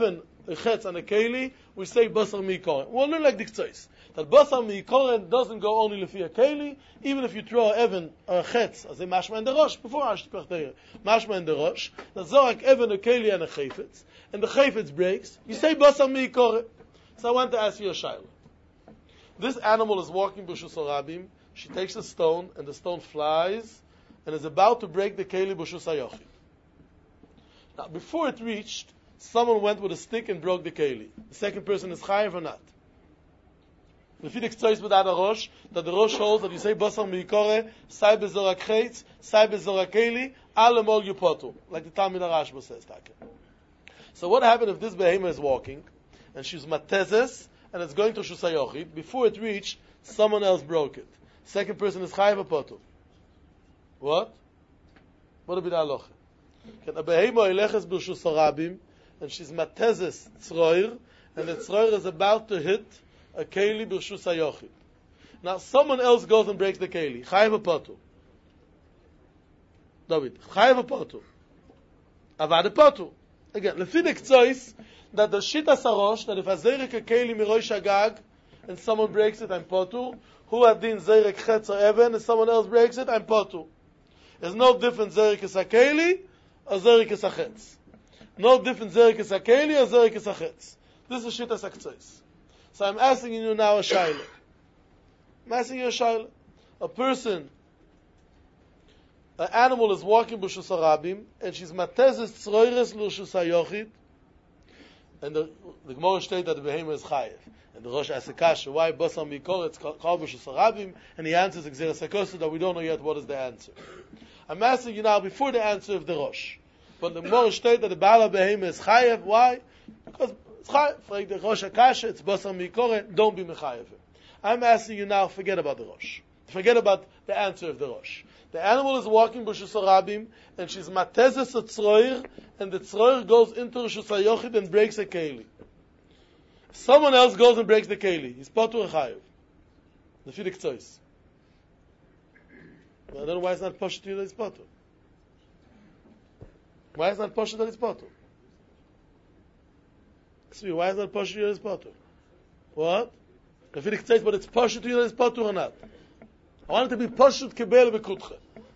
a chetz and a keli, we say basar miikoren. We'll learn like the ktsois. That basar miikoren doesn't go only lefi a keli, even if you throw an even or a chetz, as a mashma in the rosh, before Ashpech Teir, mashma in the rosh, that zorak even a keli and a chayfetz, and the chayfetz breaks, you say basar miikoren. So I want to ask you a shayla. This animal is walking b'shus harabim, she takes a stone, and the stone flies, and is about to break the keli b'shus hayochid. Now, before it reached, someone went with a stick and broke the keli. The second person is chayav or not? The Fidik tzais without a rosh, that the rosh holds that you say basar miikore, sai bezorak chetz, sai bezorak keli, alemol yupotu, like the Talmid HaRashba says. So what happened if this behemoth is walking, and she's matezes, and it's going to Shusayochid, before it reached, someone else broke it. Second person is chayav or potu. What? What would be the halacha? A behemoth eleches b'shus harabim, and she's matezes tzroir, and the tzroir is about to hit a keli b'shus hayochid. Now someone else goes and breaks the keli. Chayav or potu? David, chayav or potu? Avad potu. Again, lefi the ktsois, that the shita sarosh, that if I zerek a keli mirosh hagag, and someone breaks it, I'm potu. Who adin zerek chetz or even, and someone else breaks it, I'm potu. There's no difference zerek is a keli, or zerek is a chetz. No difference zerek is a keli, or zerek is a chetz. This is shita saktzos. So I'm asking you now a shayla. I'm asking you a shayla. A person, an animal is walking b'shus harabim, and she's matezes tzroires l'shus hayochid, and the, the Gemara states that the behemoth is chayev. And the Rosh asks a kasha, why basar miikor, it's called b'shus harabim, and he answers exeres hakosu that we don't know yet what is the answer. I'm asking you now before the answer of the Rosh. But the Gemara states that the Baal behemoth is chayev. Why? Because it's chayev. For the Rosh HaKasha, it's basar miikor, don't be mechayev. I'm asking you now, forget about the Rosh. Forget about the answer of the Rosh. The animal is walking b'shus harabim, and she's matezes a tzroir, and the tzroir goes into Rishus hayochid and breaks a keli. Someone else goes and breaks the keli. He's potu or chayev. The Fidik tzos. I don't know why it's not poshut that it's potu. Why is not poshut that it's potu? Excuse me, why is not poshut that it's potu? What? The Fidik tzos, but it's poshut that it's potu or not? I want it to be poshut kibel v'kutche.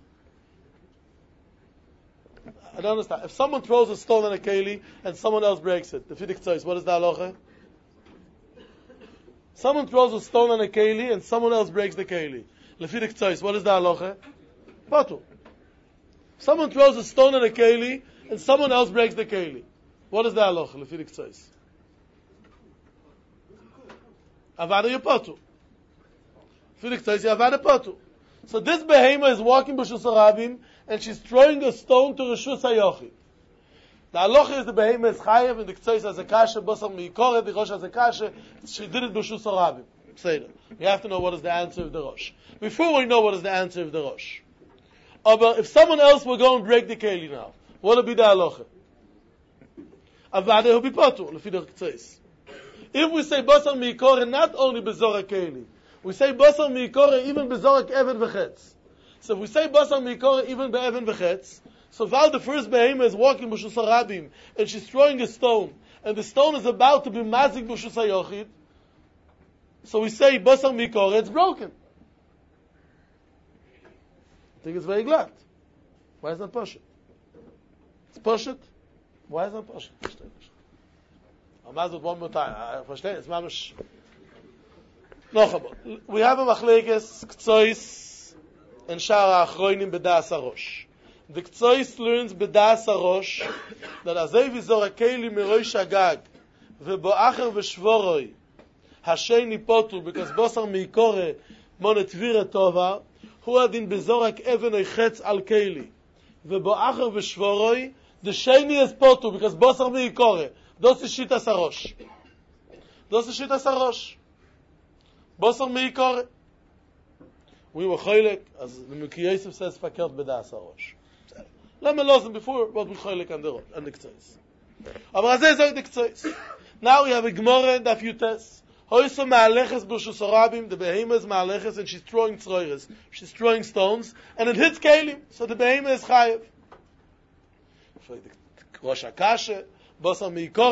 I don't understand. If someone throws a stone on a keli and someone else breaks it, the Fidik tzos, what is the halacha? Someone throws a stone on a keli and someone else breaks the keli. The Fidik tzos, what is the halacha? Potu. Someone throws a stone on a keli and someone else breaks the keli. What is the halacha? The Fidik tzos. Avada yopotu. So this behemoth is walking b'shus harabim, and she's throwing a stone to Rishus hayochid. The halacha is the behemoth is chayev, and the ktsois has a kasha, basar miikor, the rosh has a kasha, she did it b'shus harabim. Say that. We have to know what is the answer of the rosh. Before we know what is the answer of the rosh. But if someone else will go and break the keli now, what will be the halacha? Avada will be potu, lefi the ktsois. If we say basar miikor, not only b'zora keli, we say basar miikore even bezorak even v'chetz. So if we say basar miikore even be'even v'chetz, so while the first behemoth is walking b'shus harabim and she's throwing a stone, and the stone is about to be mazik b'shus hayochid, so we say basar miikore, it's broken. I think it's very glad. Why is that pashut? It's pashut. Why is that pashut? I'm asking it one more time. I understand. It's mamish. We have a machlekes ktsois and shara achroinim b'das harosh. The ktsois learns b'das harosh that azay v'zor hakeli mirosh hagag v'bo'acher v'shvoroi hasheni potu because basar miikore monetvira tova hu adin b'zorak even oy chetz al keli v'bo'acher v'shvoroi the sheni is potu because basar miikore dos is shitas harosh dos is shitas harosh basar miikor. We were choylek, as the Mekhi Yosef says, fakert b'das harosh. Let me listen before what we choylek and the and the ktsois. Aber azay zog the ktsois. Now we have a Gemara and a few tests. Hoyso ma'aleches b'shus harabim, the behemoth is ma'aleches, and she's throwing tzroires. She's throwing stones, and it hits kelim, so the behemoth is chayev. For the Rosh HaKasha, basar miikor,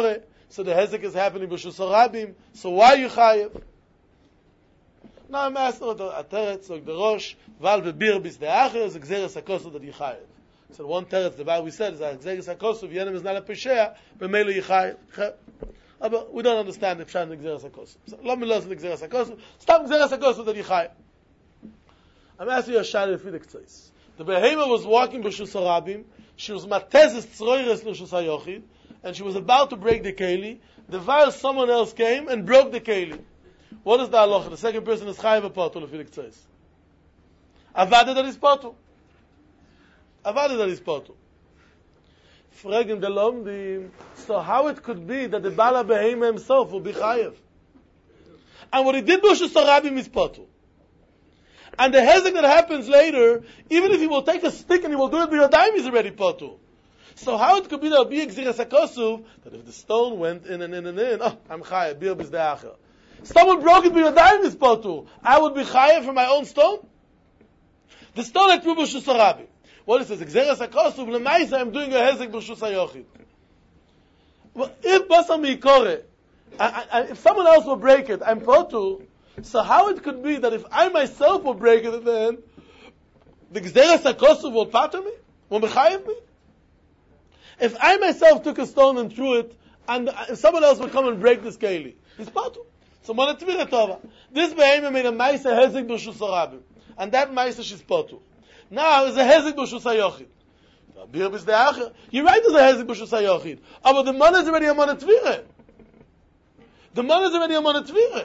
So the hezek is happening b'Reshus HaRabim. So why are you chayev? Now I'm asking the Ateret, so the Rosh, Val v'bir bis de'acher, is a Gzeres HaKosov that you chayev. So one teretz, the Bible we said, is that Gzeres HaKosov, Yenim is not a Pesheah, b'meilu you chayev. But we don't understand the Pshat in the Gzeres HaKosov. So let me learn the Gzeres HaKosov. Stop Gzeres HaKosov that you chayev. I'm asking you a shayla if it says. The Behema was walking b'Reshus HaRabim, she was matezes tzroires l'Reshus HaYochid, and she was about to break the keli. The while someone else came and broke the keli. What is the halacha? The second person is chayev a potul if it says. Avada that is potul. Avada that is potul. Fragen the lomdim. So how it could be that the Bala Behema himself will be chayev? And what he did b'Reshus HaRabim is potul. And the hezek that happens later, even if he will take a stick and he will do it b'yodayim, he's already potul. So how it could be that will be a Gzeres HaKosov, that if the stone went in and in and in, oh, I'm chayev, bir bis de'acher. Someone broke it b'yodayim is potul. I would be chayev for my own stone? The stone that threw b'Reshus HaRabim. What it says, Gzeres HaKosov, l'maisa, I'm doing a hezek b'Reshus HaYochid. Well, if basar mi'ikore, if someone else will break it, I'm potul. So how it could be that if I myself will break it, then the Gzeres HaKosov will pater me? Will mechayev me? If I myself took a stone and threw it, and if someone else would come and break this keli, he's pater. So mon atvira tova. This behema made a ma'ase hezek b'Reshus HaRabim, and that ma'ase she's pater. Now is a hezek b'Reshus HaYochid. Bir bis de'acher. You're right, there's a hezek b'Reshus HaYochid. But the man is already a mon atvira. The man is already a mon atvira.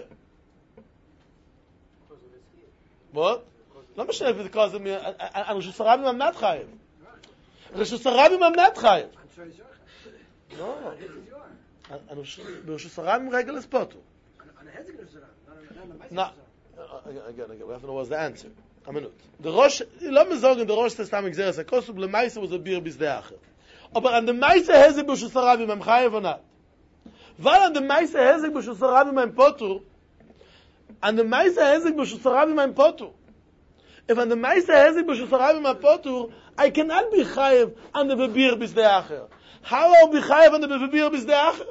What? Not sure if it's because of me. And Reshus HaRabim, I'm not chayev. Reshus HaRabim, I'm not chayev. No. And Reshus HaRabim, regel is potul. No. Again, again, we have to know what's the answer. A minute. The Rosh, let me say, the Rosh says, Tam Gzeres HaKosov, l'maisa was a bir bis de'acher. But on the maisa hezek b'Reshus HaRabim, I'm chayev or not? While on the maisa hezek b'Reshus HaRabim, I'm potul. And the Maisa Hezek b'Reshus HaRabim I'm potur. If on the Maisa Hezek b'Reshus HaRabim I'm potur, I cannot be chayev on the bebir bis de'acher. How I'll be chayev on the bebir bis de'acher?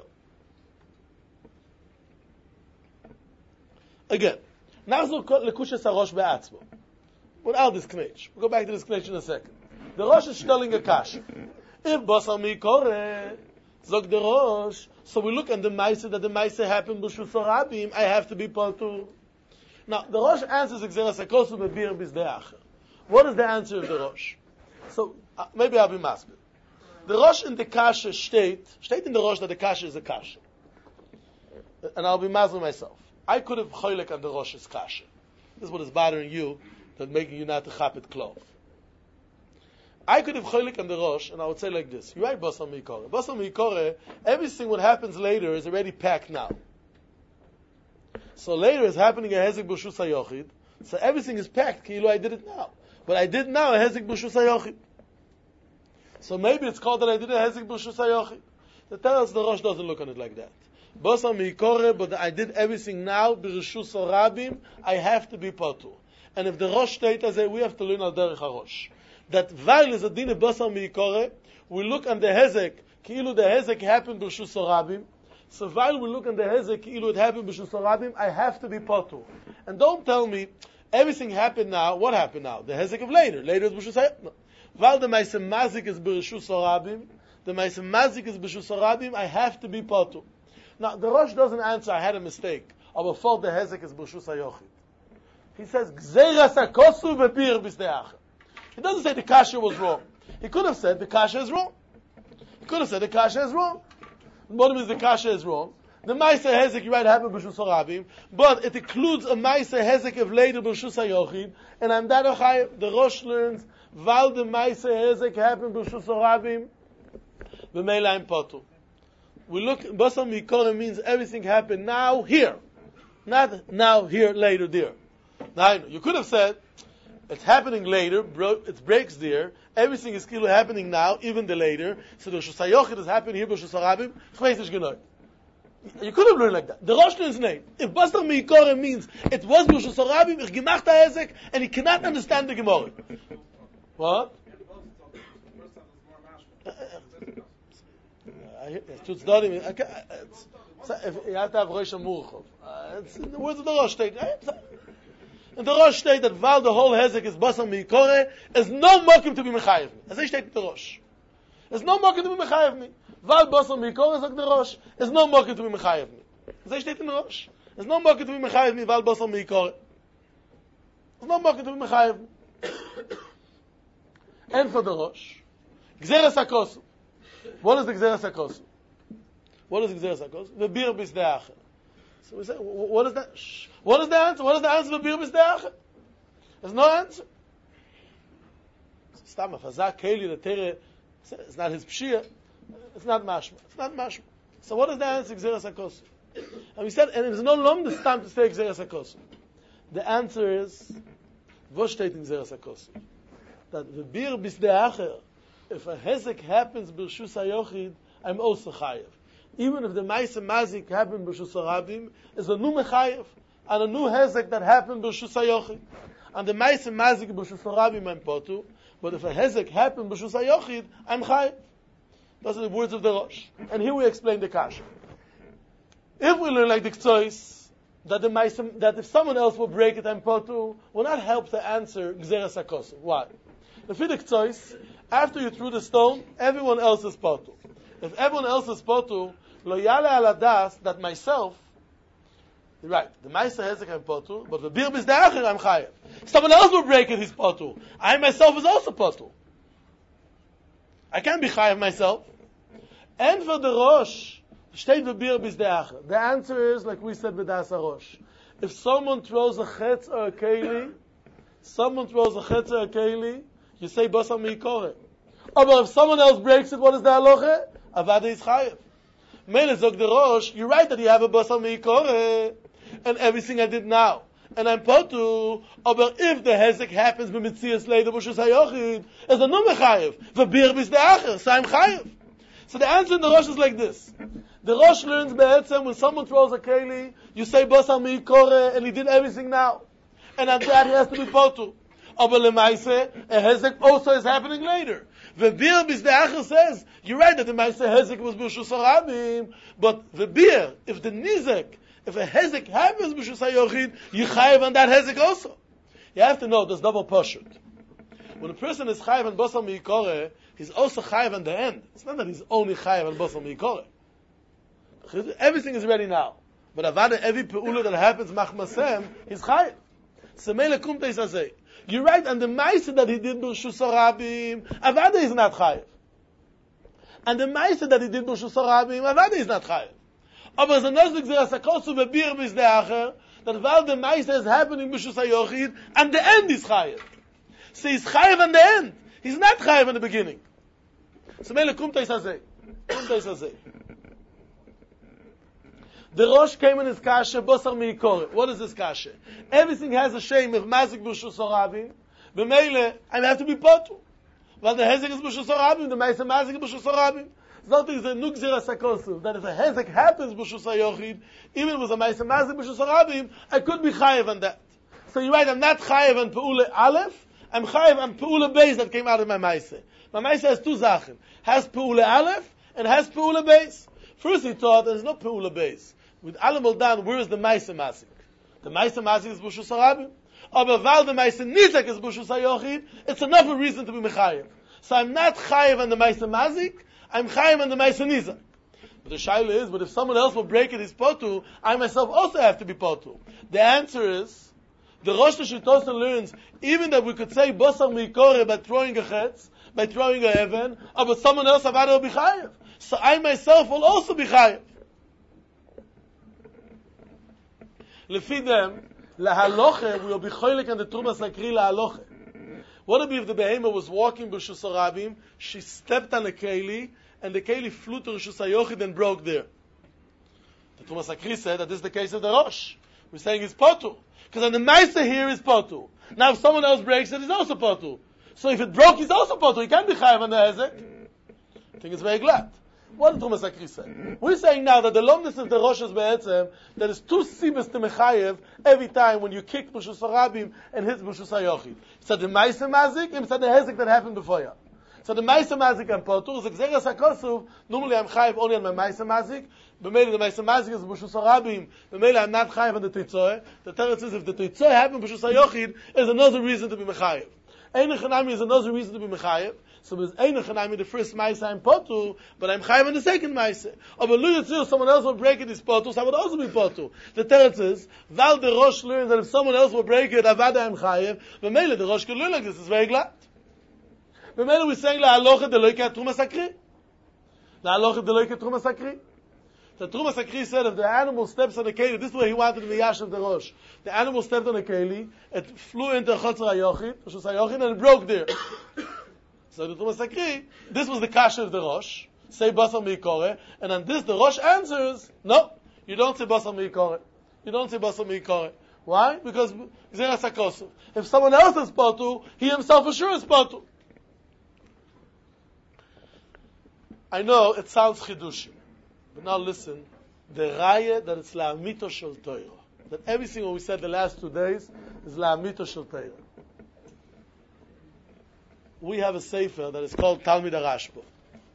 Again, nachzor lekushas harosh be'atzmo. Without this knetch. We'll go back to this knetch in a second. The Rosh is telling a kash. If basar mi'ikore, zog the Rosh, so we look at the Maisa, that the Maisa happened b'Reshus HaRabim, I have to be potur. Now, the Rosh answers Gzeres HaKosov bebir bis de'acher. What is the answer of the Rosh? So, uh, maybe I'll be masked. The Rosh in the Kasha state, state in the Rosh that the Kasha is a Kasha. And I'll be masked myself. I could have choylek on the Rosh's Kasha. This is what is bothering you, that making you not to chap it clove. I could have choylek on the Rosh, and I would say like this. You're right, basar mi'ikore. Basar mi'ikore, everything what happens later is already packed now. So later is happening a hezek b'Reshus HaYochid, so everything is packed, kilu I did it now. But I did now a hezek b'Reshus HaYochid. So maybe it's called that I did a hezek b'Reshus HaYochid. The Teretz, the Rosh doesn't look on it like that. Basar mi'ikore, but I did everything now, b'Reshus HaRabim, I have to be potur. And if the Rosh state as a, we have to learn al derech HaRosh. That while is a din of basar mi'ikore, we look on the hezek, kilu the hezek happened b'Reshus HaRabim. So while we look on the hezek, kilu it happened b'Reshus HaRabim, I have to be potur. And don't tell me everything happened now. What happened now? The hezek of later. Later is b'Reshus HaRabim. No. While the ma'aseh mazik is b'Reshus HaRabim, the ma'aseh mazik is b'Reshus HaRabim, I have to be potur. Now the Rosh doesn't answer. I had a mistake. I thought the hezek is b'Reshus HaYochid. He says Gzeres HaKosov bebir bis de'acher. He doesn't say the kasha was wrong. He could have said the kasha is wrong. He could have said the kasha is wrong. What means the kasha is wrong? The Maisa Hezek, you're right, happened b'Reshus HaRabim, but it includes a Maisa Hezek of later b'Reshus HaYochid, and I'm that Achai, the Rosh learns, while the Maisa Hezek happened b'Reshus HaRabim, b'Meila I'm potur. We look, basar mi'ikore means everything happened now, here. Not now, here, later, there. Now I know, you could have said, it's happening later, bro, it breaks there, everything is still happening now, even the later, so the Reshus HaYochid is happening here, b'Reshus HaRabim, chveis ish genoy. You could have learned like that. The Rosh learns name. If basar mi'ikore means it was b'Reshus HaRabim, ich gemacht ha'ezek, and he cannot understand the Gemara. What? It's too study. You have to have Rosh Murchov. It's in the words of the Rosh state. In the Rosh state that while the whole hezek is basar meikore, is no mokim to be mechayev me. As I state in the Rosh. There's no mokim to be mechayev me. While basar meikore is like the Rosh, is no mokim to be mechayev me. As I state in the Rosh. There's no mokim to be mechayev me while basar meikore. There's no mokim to be mechayev me. And for the Rosh, Gzeres HaKosu. What is the Gzeres HaKosu? What is the Gzeres HaKosu? The Bir Bisdeacher. So we say, what is that? Shh. What is the answer? What is the answer for Bir Bisdeacher? There's no answer. Stam Afazak Keli the Tere. It's not his pshia. It's not mashma. It's not mashma. So what is the answer? Gzeres HaKosu. And we said, and there's no lom the stam to say Gzeres HaKosu. The answer is, what steht in Gzeres HaKosu? That the Bir Bisdeacher, if a hezek happens b'rshus hayochid, I'm also chayev. Even if the Maisa Mazik happened b'rshus harabim, is a new mechayev, and a new hezek that happened b'rshus hayochid. And the Maisa Mazik b'rshus harabim, I'm potu, but if a hezek happened b'rshus hayochid, I'm chayev. Those are the words of the Rosh. And here we explain the kasha. If we learn like the Ktsois, that the Maisa, that if someone else will break it, I'm potu, will not help to answer Gzeres HaKosu. Why? The Fidik Tzois, after you threw the stone, everyone else is potu. If everyone else is potu, lo yale ala das, that myself, right, the Maisa Hezek I'm potu, but the Bir Bisdeacher I'm chayev. Someone else will break it, he's potu. I myself is also potu. I can't be chayev myself. And for the Rosh, steht the Bir Bisdeacher. The answer is, like we said with Das HaRosh. If someone throws a chetz or a keli, someone throws a chetz or a keli, you say basar meikore. Oh, but if someone else breaks it, what is the halacha? Avada is chayev. Mele zog the Rosh, you're right that you have a basar meikore, and everything I did now, and I'm potu. Oh, but if the hezek happens b'mitzias later b'shus hayochid, is a no mechayev. V'bir bisdeacher, so I'm chayev. So the answer in the Rosh is like this. The Rosh learns be'etzem, when someone throws a keli, you say basar meikore, and he did everything now. And at that he has to be potu. Aber lemaise, a hezek also is happening later. The Bir Bisdeacher says, you're right that the Maise hezek was b'shus harabim, but the Bir, if the nizek, if a hezek happens b'shus hayochid, you chayev on that hezek also. You have to know there's double pashut. When a person is chayev on basar meikore, he's also chayev on the end. It's not that he's only chayev on basar meikore. Everything is ready now. But avada every peula that happens machmasem, he's chayev. Semele kumte is azay. You're right, and the Maisa that he did b'rshus harabim, Avada is not chayev. And the Maisa that he did b'rshus harabim, Avada is not chayev. Aber es ist nicht Gzeres HaKosu b'bir bisdeacher, that while the Maisa is happening b'rshus hayochid, and the end is chayev. So he's chayev on the end. He's not chayev in the beginning. So mele kumta is hazeh. Kumta is hazeh. The Rosh came in his kasha, basar meikore. What is this kasha? Everything has a shame if mazik b'rshus harabim. B'meile, I have to be potu. While the hezek is b'rshus harabim, the meise mazik is b'rshus harabim. Something is a nu Gzeres HaKosu. That if a hezek happens b'rshus hayochid, even with a meise mazik b'rshus harabim, I could be chayev on that. So you're right, I'm not chayev on peule aleph, I'm chayev on peule beis that came out of my meise. My meise has two zachen. Has peule aleph, and has peule beis. First he thought there's no peule beis. With Alam Dan, where is the Maisa Masik? The Maisa Masik is B'shus Harabim. Aber while the Maisa Nizek is B'shus Hayochid, it's enough a reason to be Mechayev. So I'm not Chayev on the Maisa Masik, I'm Chayev on the Maisa Nizek. But the Shaila is, but if someone else will break it, his potu, I myself also have to be potu. The answer is, the Rosh Hashanah learns, even that we could say Basar Meikore by throwing a chetz, by throwing a heaven, but someone else Avada will be Chayev. So I myself will also be Chayev. Lefi them, lahaloche, we will be cholik and the trumas lakri lahaloche. What would be if the behemoth was walking b'rshus harabim, she stepped on a keli, and the keli flew to Rishus HaYochid and broke there? The trumas lakri said that this is the case of the Rosh. We're saying it's potu. Because on the Maisa here is potu. Now if someone else breaks it, it's also potu. So if it broke, it's also potu. He can't be chayav on the hezek. I think it's very glad. What did Trumas Akri say? We're saying now that the lomness of the Rosh is be'etzem, that is two sibas to mechayev every time when you kick b'shus harabim and hit b'shus hayochid. It's at the Maisa Mazik, and it's at the hezek that happened before you. So the Maisa Mazik and Potur is Xeras HaKosuv. Normally I'm chayiv only on my Maisa Mazik. But maybe the Maisa Mazik is B'Shus HaRabim. But maybe I'm not chayiv on the Teitzoy. The Teretz is if the Teitzoy happened B'Shus HaYochid is another reason to be mechayiv. Ein Chanami is another reason to be mechayiv. So there's Ein Chanami the first Maisa and Potur, but I'm chayiv on the second Maisa. Or but Lu Yitzir, someone else will break it, is Potur, so I would also be Potur. The Teretz is, Val the Rosh learns that if someone else will break it, Avada I'm chayiv. But maybe the Rosh can learn like this, is very glad. But maybe we're saying La Alocha de Loika Truma Sakri. La Alocha de Loika Truma Sakri. The Truma Sakri said if the animal steps on the keli, this is where he wanted to be Yashav the Rosh. The animal stepped on the keli, it flew into Chotzer HaYochid, Rosh HaYochid, and it broke there. So the Truma Sakri, this was the Kasha of the Rosh, say Basar Meikore, and on this the Rosh answers, no, you don't say Basar Meikore. You don't say Basar Meikore. Why? Because Xeras HaKosuv. If someone else is Potu, he himself for sure is Potu. I know it sounds chidushim, but now listen. The raya that it's la'amito shel Torah. That everything what we said the last two days is la'amito shel Torah. We have a sefer that is called Talmid HaRashba.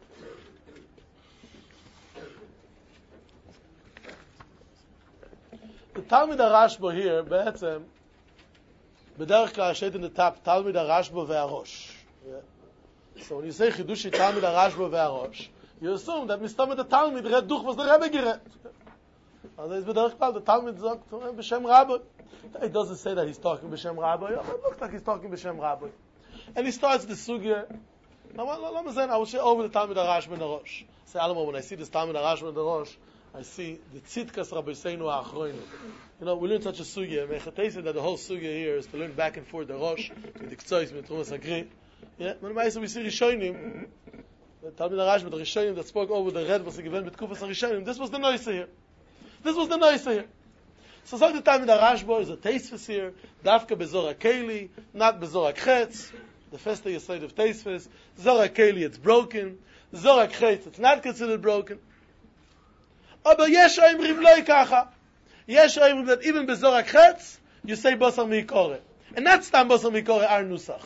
The Talmid HaRashba here, be'etzem, b'derech klar steht in the top Talmid HaRashba ve'arosh. Yeah. So when you say Chidushi Talmid HaRashba ve'arosh, you assume that Mistamid the Talmid read duch was the Rebbe gered. And it's b'derech klar, the Talmid sagt b'shem Rabbi. It doesn't say that he's talking b'shem Rabbi. It looks like he's talking b'shem Rabbi. And he starts the sugya. Now, I will say over the Talmid HaRashba in the Rosh. Say, Alamo, when I see this Talmid HaRashba in the Rosh, I see the Tzidkas Rabbi Seinu HaAchroinu. You know, we learn such a sugya. Mechatei that the whole sugya here is to learn back and forth the Rosh, with the Ktsois, with Trumas Agri. Yeah, when we see Rishonim, the Talmid HaRashba, the Rishonim that spoke over the red was given with Kufas Rishonim. This was the noise here. This was the noise here. So, so the Talmid HaRashba is a Teisfus here, Dafka Bezor HaKeli, not Bezor HaKchetz. The first day side of Teisfus, Zor HaKeli, it's broken. Zor HaKchetz, it's not considered broken. Aber yesh oimrim loy kacha. Yesh oimrim that even Bezor HaKchetz, you say Basar Meikore. And not Stam Basar Meikore, Ar Nusach.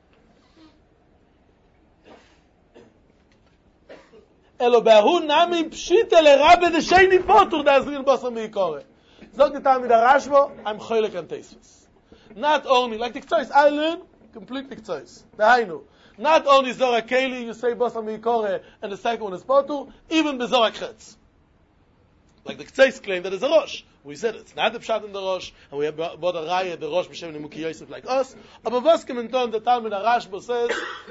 Elo behu nami pshite le rabbe de sheini potur da azrin Basar Meikore. Zog the Talmid HaRashba, I'm choylek and Teisfus. Not only, like the Ktsois, I learn, completely Ktsois. Dahainu. Not only Zor HaKeli, you say Basar Meikore, and the second one is potur, even Bezor HaKchetz. Like the Ktsois claim that it's a Rosh. We said it's not the Pshat in the Rosh, and we have bought a Raya, the Rosh, B'Shem Nemuki Yosef, like us. Aber was commenton, the Talmid HaRashba says,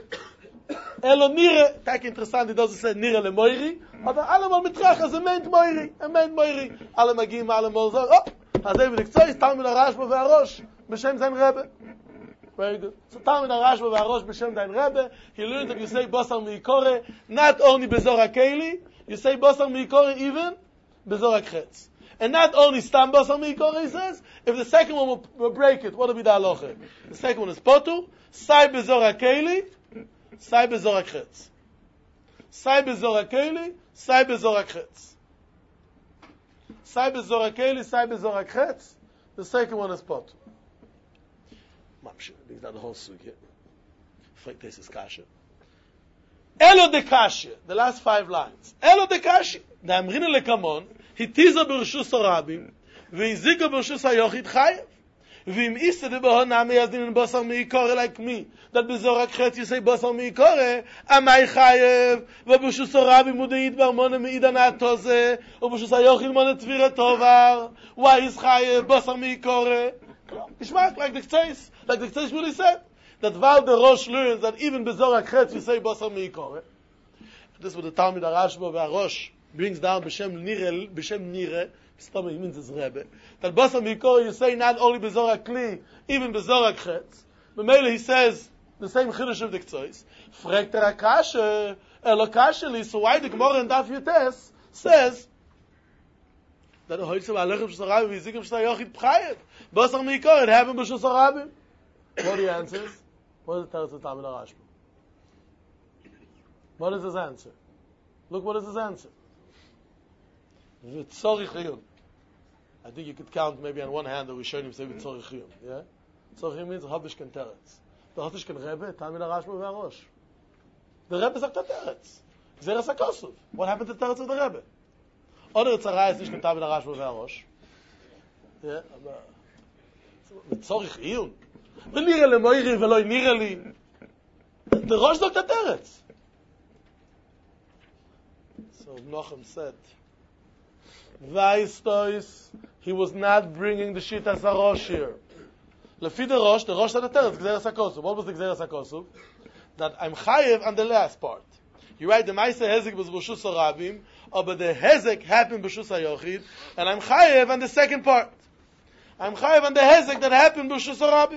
Elo nire, tak interessant, it doesn't say nire le moiri, aber allemal mitrach, as a meint moiri, a meint moiri. Alle magim, alle molzor, oh, as even the Ktsois, Talmid HaRashba ve'arosh, B'Shem Zayn Rebbe. Very good. So Talmid HaRashba ve'arosh, B'Shem Zayn Rebbe, he learned that you say Basar Meikore, not only Bezor HaKeli, you say Basar Meikore even Bezor HaKchetz. And not only Stam Basar Meikore, he says, if the second one will, will break it, what will be the halacha? The second one is Potu, Sai Bezor HaKeli, Sai Bezor HaKchetz. Sai Bezor HaKeli, Sai Bezor HaKchetz. Sai Bezor HaKeli, Sai Bezor HaKchetz. The second one is Potu. Mamshir, these are the whole sugya. Frank takes his kasha. Elo de kasha, the last five lines. Elo de kasha. The Amrina lekamon, hitiza b'rshus harabim, v'izika b'rshus hayochid chayev. V'im isa de b'ho nami yazdin in Basar Meikore like me, that Bezor HaKchetz you say Basar Meikore, amai chayev, v'b'rshus harabim udeid barmona me'idan ha'toze, v'b'rshus hayochid mona tvira tovar, why is chayev Basar Meikore? Ishmak, like the Ktsois, like the Ktsois really said, that while the Rosh learns that even Bezor HaKchetz you say Basar Meikore. This is what the Talmid HaRashba ve'arosh brings down b'shem nire, b'shem nire, Stama, he means his Rebbe, that Basar Meikore you say not only Bezor HaKli, even Bezor HaKchetz. But Mele he says the same Chiddush of the Ktsois. Fregt er HaKashe, Elo Kasheli, so why the Gemara in Daf Yotes says that the Hoytze V'Alechem B'Shus HaRabim V'Yizikim B'Shus HaYochid P'chayet. Basar Meikore, it happened B'Shus HaRabim. What are the answers? What is the Teretz of Talmid HaRashba? What is his answer? Look what is his answer. V'tzorich chiyun. I think you could count maybe on one hand that we showed him say v'tzorich chiyun. Yeah? Tzorich chiyun means Habishkan Teretz. The Habishkan Rebbe, Talmid HaRashba ve'arosh. The Rebbe sagt der Teretz. Gzeres HaKosov. What happened to the Teretz of the Rebbe? Oder it's a Raya, nicht mit Tabi der Rashba Ve'arosh. Yeah, aber... Mit Zorich Iyun. V'nire le Moiri v'loi nire li. The Rosh sagt der Teretz. So Nochem said, Vaistois, he was not bringing the shit as a Rosh here. Lefi the Rosh, the Rosh said the Teretz, Gzeres HaKosov. What was the Gzeres HaKosov? That I'm chayev on the last part. You write the Maisa Hezek was B'Shus HaRabim, but the Hezek happened B'Shus HaYochid, and I'm chayev on the second part. I'm chayev on the Hezek that happened B'Shus HaRabim,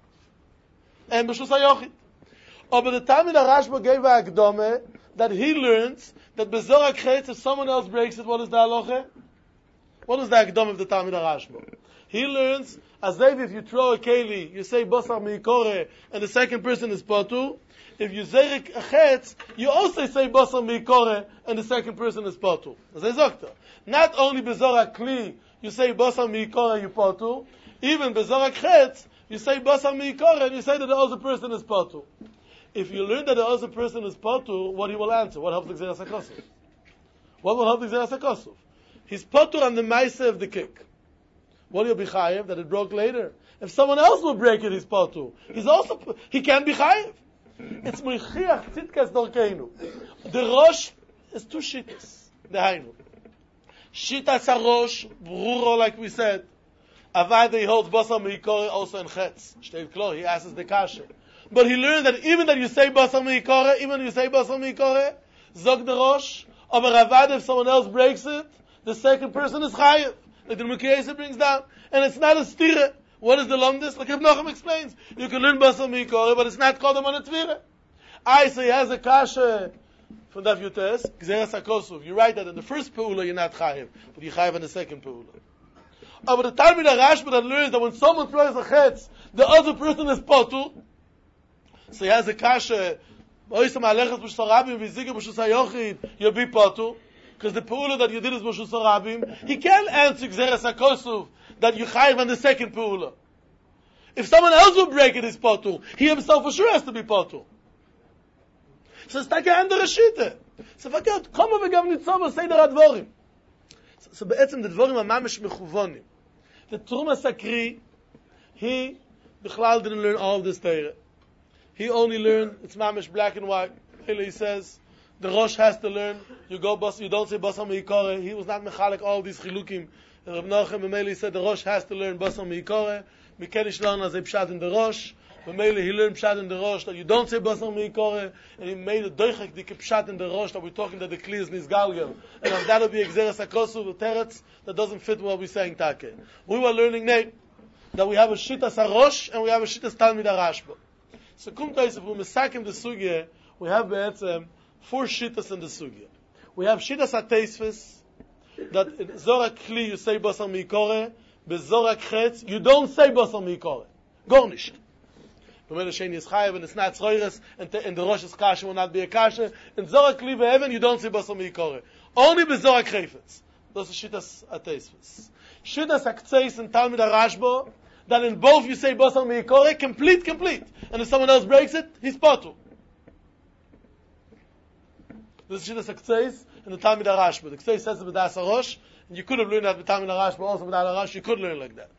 and B'Shus HaYochid. But the Talmid HaRashba gave a Akdome that he learns that Bezorak Chetz, if someone else breaks it, what is the halacha? What is the Akdome of the Talmid HaRashba? He learns, as if you throw a keli, you say Basar Meikore, and the second person is Patu. If you say a Chetz, you also say Basar Meikore, and the second person is Patu. As I Zokta. Not only Bezorak Kli, you say Basar Meikore, you Patu. Even Bezorak Chetz, you say Basar Meikore, and you say that the other person is Patu. If you learn that the other person is Patu, what he will answer? What helps the Gzeres HaKosov? What will help the Gzeres HaKosov? He's Patu on the Maisa of the kick. What will you be chayev? That it broke later. If someone else will break it, he's Patu. He's also, he can't be chayev. It's Moichiach Tzidkas Dorkeinu. The Rosh is two shittas. The Hainu. Shittas HaRosh, Bruro, like we said. Avad, he holds Basar Meikore also in Chetz. Shteit Klor, he asks the Kasha. But he learned that even that you say Basar Meikore, even you say Basar Meikore, Zog the Rosh, aber Avad, if someone else breaks it, the second person is chayev. Like the Mukiyesa brings down. And it's not a stira. What is the Lomdis? Like Ibn Nachum explains. You can learn Basar Meikore, but it's not called on a tvira. I say, he has a kasha from Daf Yutes, Gzeres HaKosov. You write that in the first Peula you're not chayev, but you chayev in the second Peula. But the Talmid HaRashba that learns that when someone throws a chetz, the other person is Patu. So he has a kasha, Oisam Alechet B'Shus HaRabim, V'Zigah B'Shus HaYochid, you'll be Patu. Because the Peula that you did is B'Shus HaRabim, he can't answer Gzeres HaKosov that you chayiv on the second Peula. If someone else will break it, he's Patu. He himself for sure has to be Patu. So it's like a andere Shite. So forget, come over Gav Nitzoma, say the Radvorim. So, so be'etzem the Dvorim HaMamish Mechuvonim. The Truma Sakri, he, Bichlal didn't learn all of this Torah. He only learned, it's Mamish black and white. He says, the Rosh has to learn. You go, bas, you don't say Basar Meikore. He was not mechalik all these chilukim. Rav Nachem B'Meili said the Rosh has to learn Basar Meikore. Mikedish learn as a pshat in the Rosh. B'Meili he learned pshat in the Rosh that you don't say Basar Meikore, and he made a doichek dik pshat in the Rosh that we're talking that the kli is nisgalgel, and on that will be Gzeres HaKosov the teretz that doesn't fit what we're saying take. We were learning now that we have a shittas HaRosh and we have a shittas Talmid HaRashba. So kumtais if we misakim the sugya, we have be'etzem four shittas in the sugya. We have shittas HaTeisves, that in Zorak Kli you say Basar Meikore, beZorak Chetz you don't say Basar Meikore. Gar nicht. B'mele Sheni is chayev and it's not tzroires, and the, and the Rosh is kasha will not be a kasha. In Zorak Kli be'even you don't say Basar Meikore. Only beZorak Chayfetz. Those are shittas HaTeisves. Shittas HaKtzeis and Talmid HaRashba, that in both you say Basar Meikore, complete, complete. And if someone else breaks it, he's Patu. This is Shittas HaKtzeis and the Talmid HaRashba. The Kseis says it with Das HaRosh, and you could have learned that with Talmid HaRashba, also with HaRosh, you could learn like that.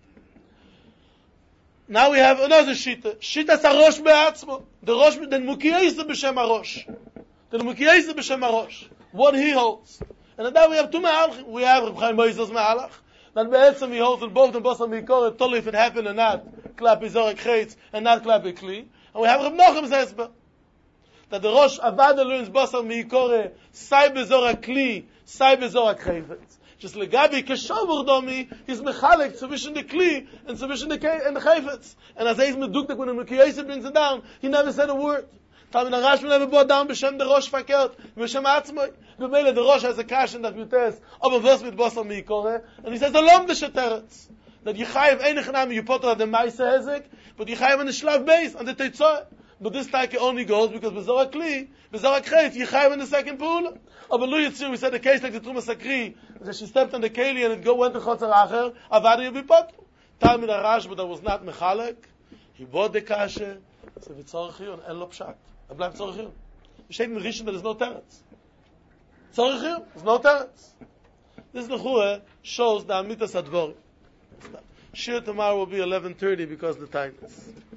Now we have another Shitta. Shittas HaRosh be'atzmo. The Rosh, the Mukiyesa b'Shem HaRosh. The Mukiyesa b'Shem HaRosh. What he holds. And then we have two Me'alach. We have Reb Chaim Moises Me'alach. That be'etzem he holds in both the Basar Meikore, totally if it happened or not, Klapi Zorak Chetz, and not Klapi Kli. And we have Reb Nachem's Hesber. That the Rosh Avada learns Basar Meikore, Sai Bezorak Kli, Sai Bezorak Chayfetz. Just Legabi Keshavur Domi, he's mechalek zwischen the Kli and zwischen the and the Chayfetz. And as he's meduktek when the Mekiyesa brings it down, he never said a word. Talmid HaRashba never brought down B'Shem the Rosh Fakert, B'Shem Atzmoi. B'Meile the Rosh has a kash in that Yutes, aber was with Basar Meikore, and he says Alom the Sheteretz. That Yechayev Einich Nami, you put on the Maise Hezek, but Yechayev on the Shlav Beis, on the Teitzoy. But this type only goes because Bezorak Kli, Bezorak Chetz, Yechayev in the second pool. Aber Lu Yitzir, we said the case like the Truma Sakri, that she stepped on the Keli and it go went to Chotzer Acher, Avada you be put. Talmid HaRashba that was not Mechalek, he bought the Kashe, so Vitzorach Yun, En Lo Pshat. Er bleibt Tzorach Yun. Steht in the Rishon, there is no teretz. Tzorich there's no teretz. This Nechua shows the Amitas Advorim. Shir tomorrow will be eleven thirty because of the tightness.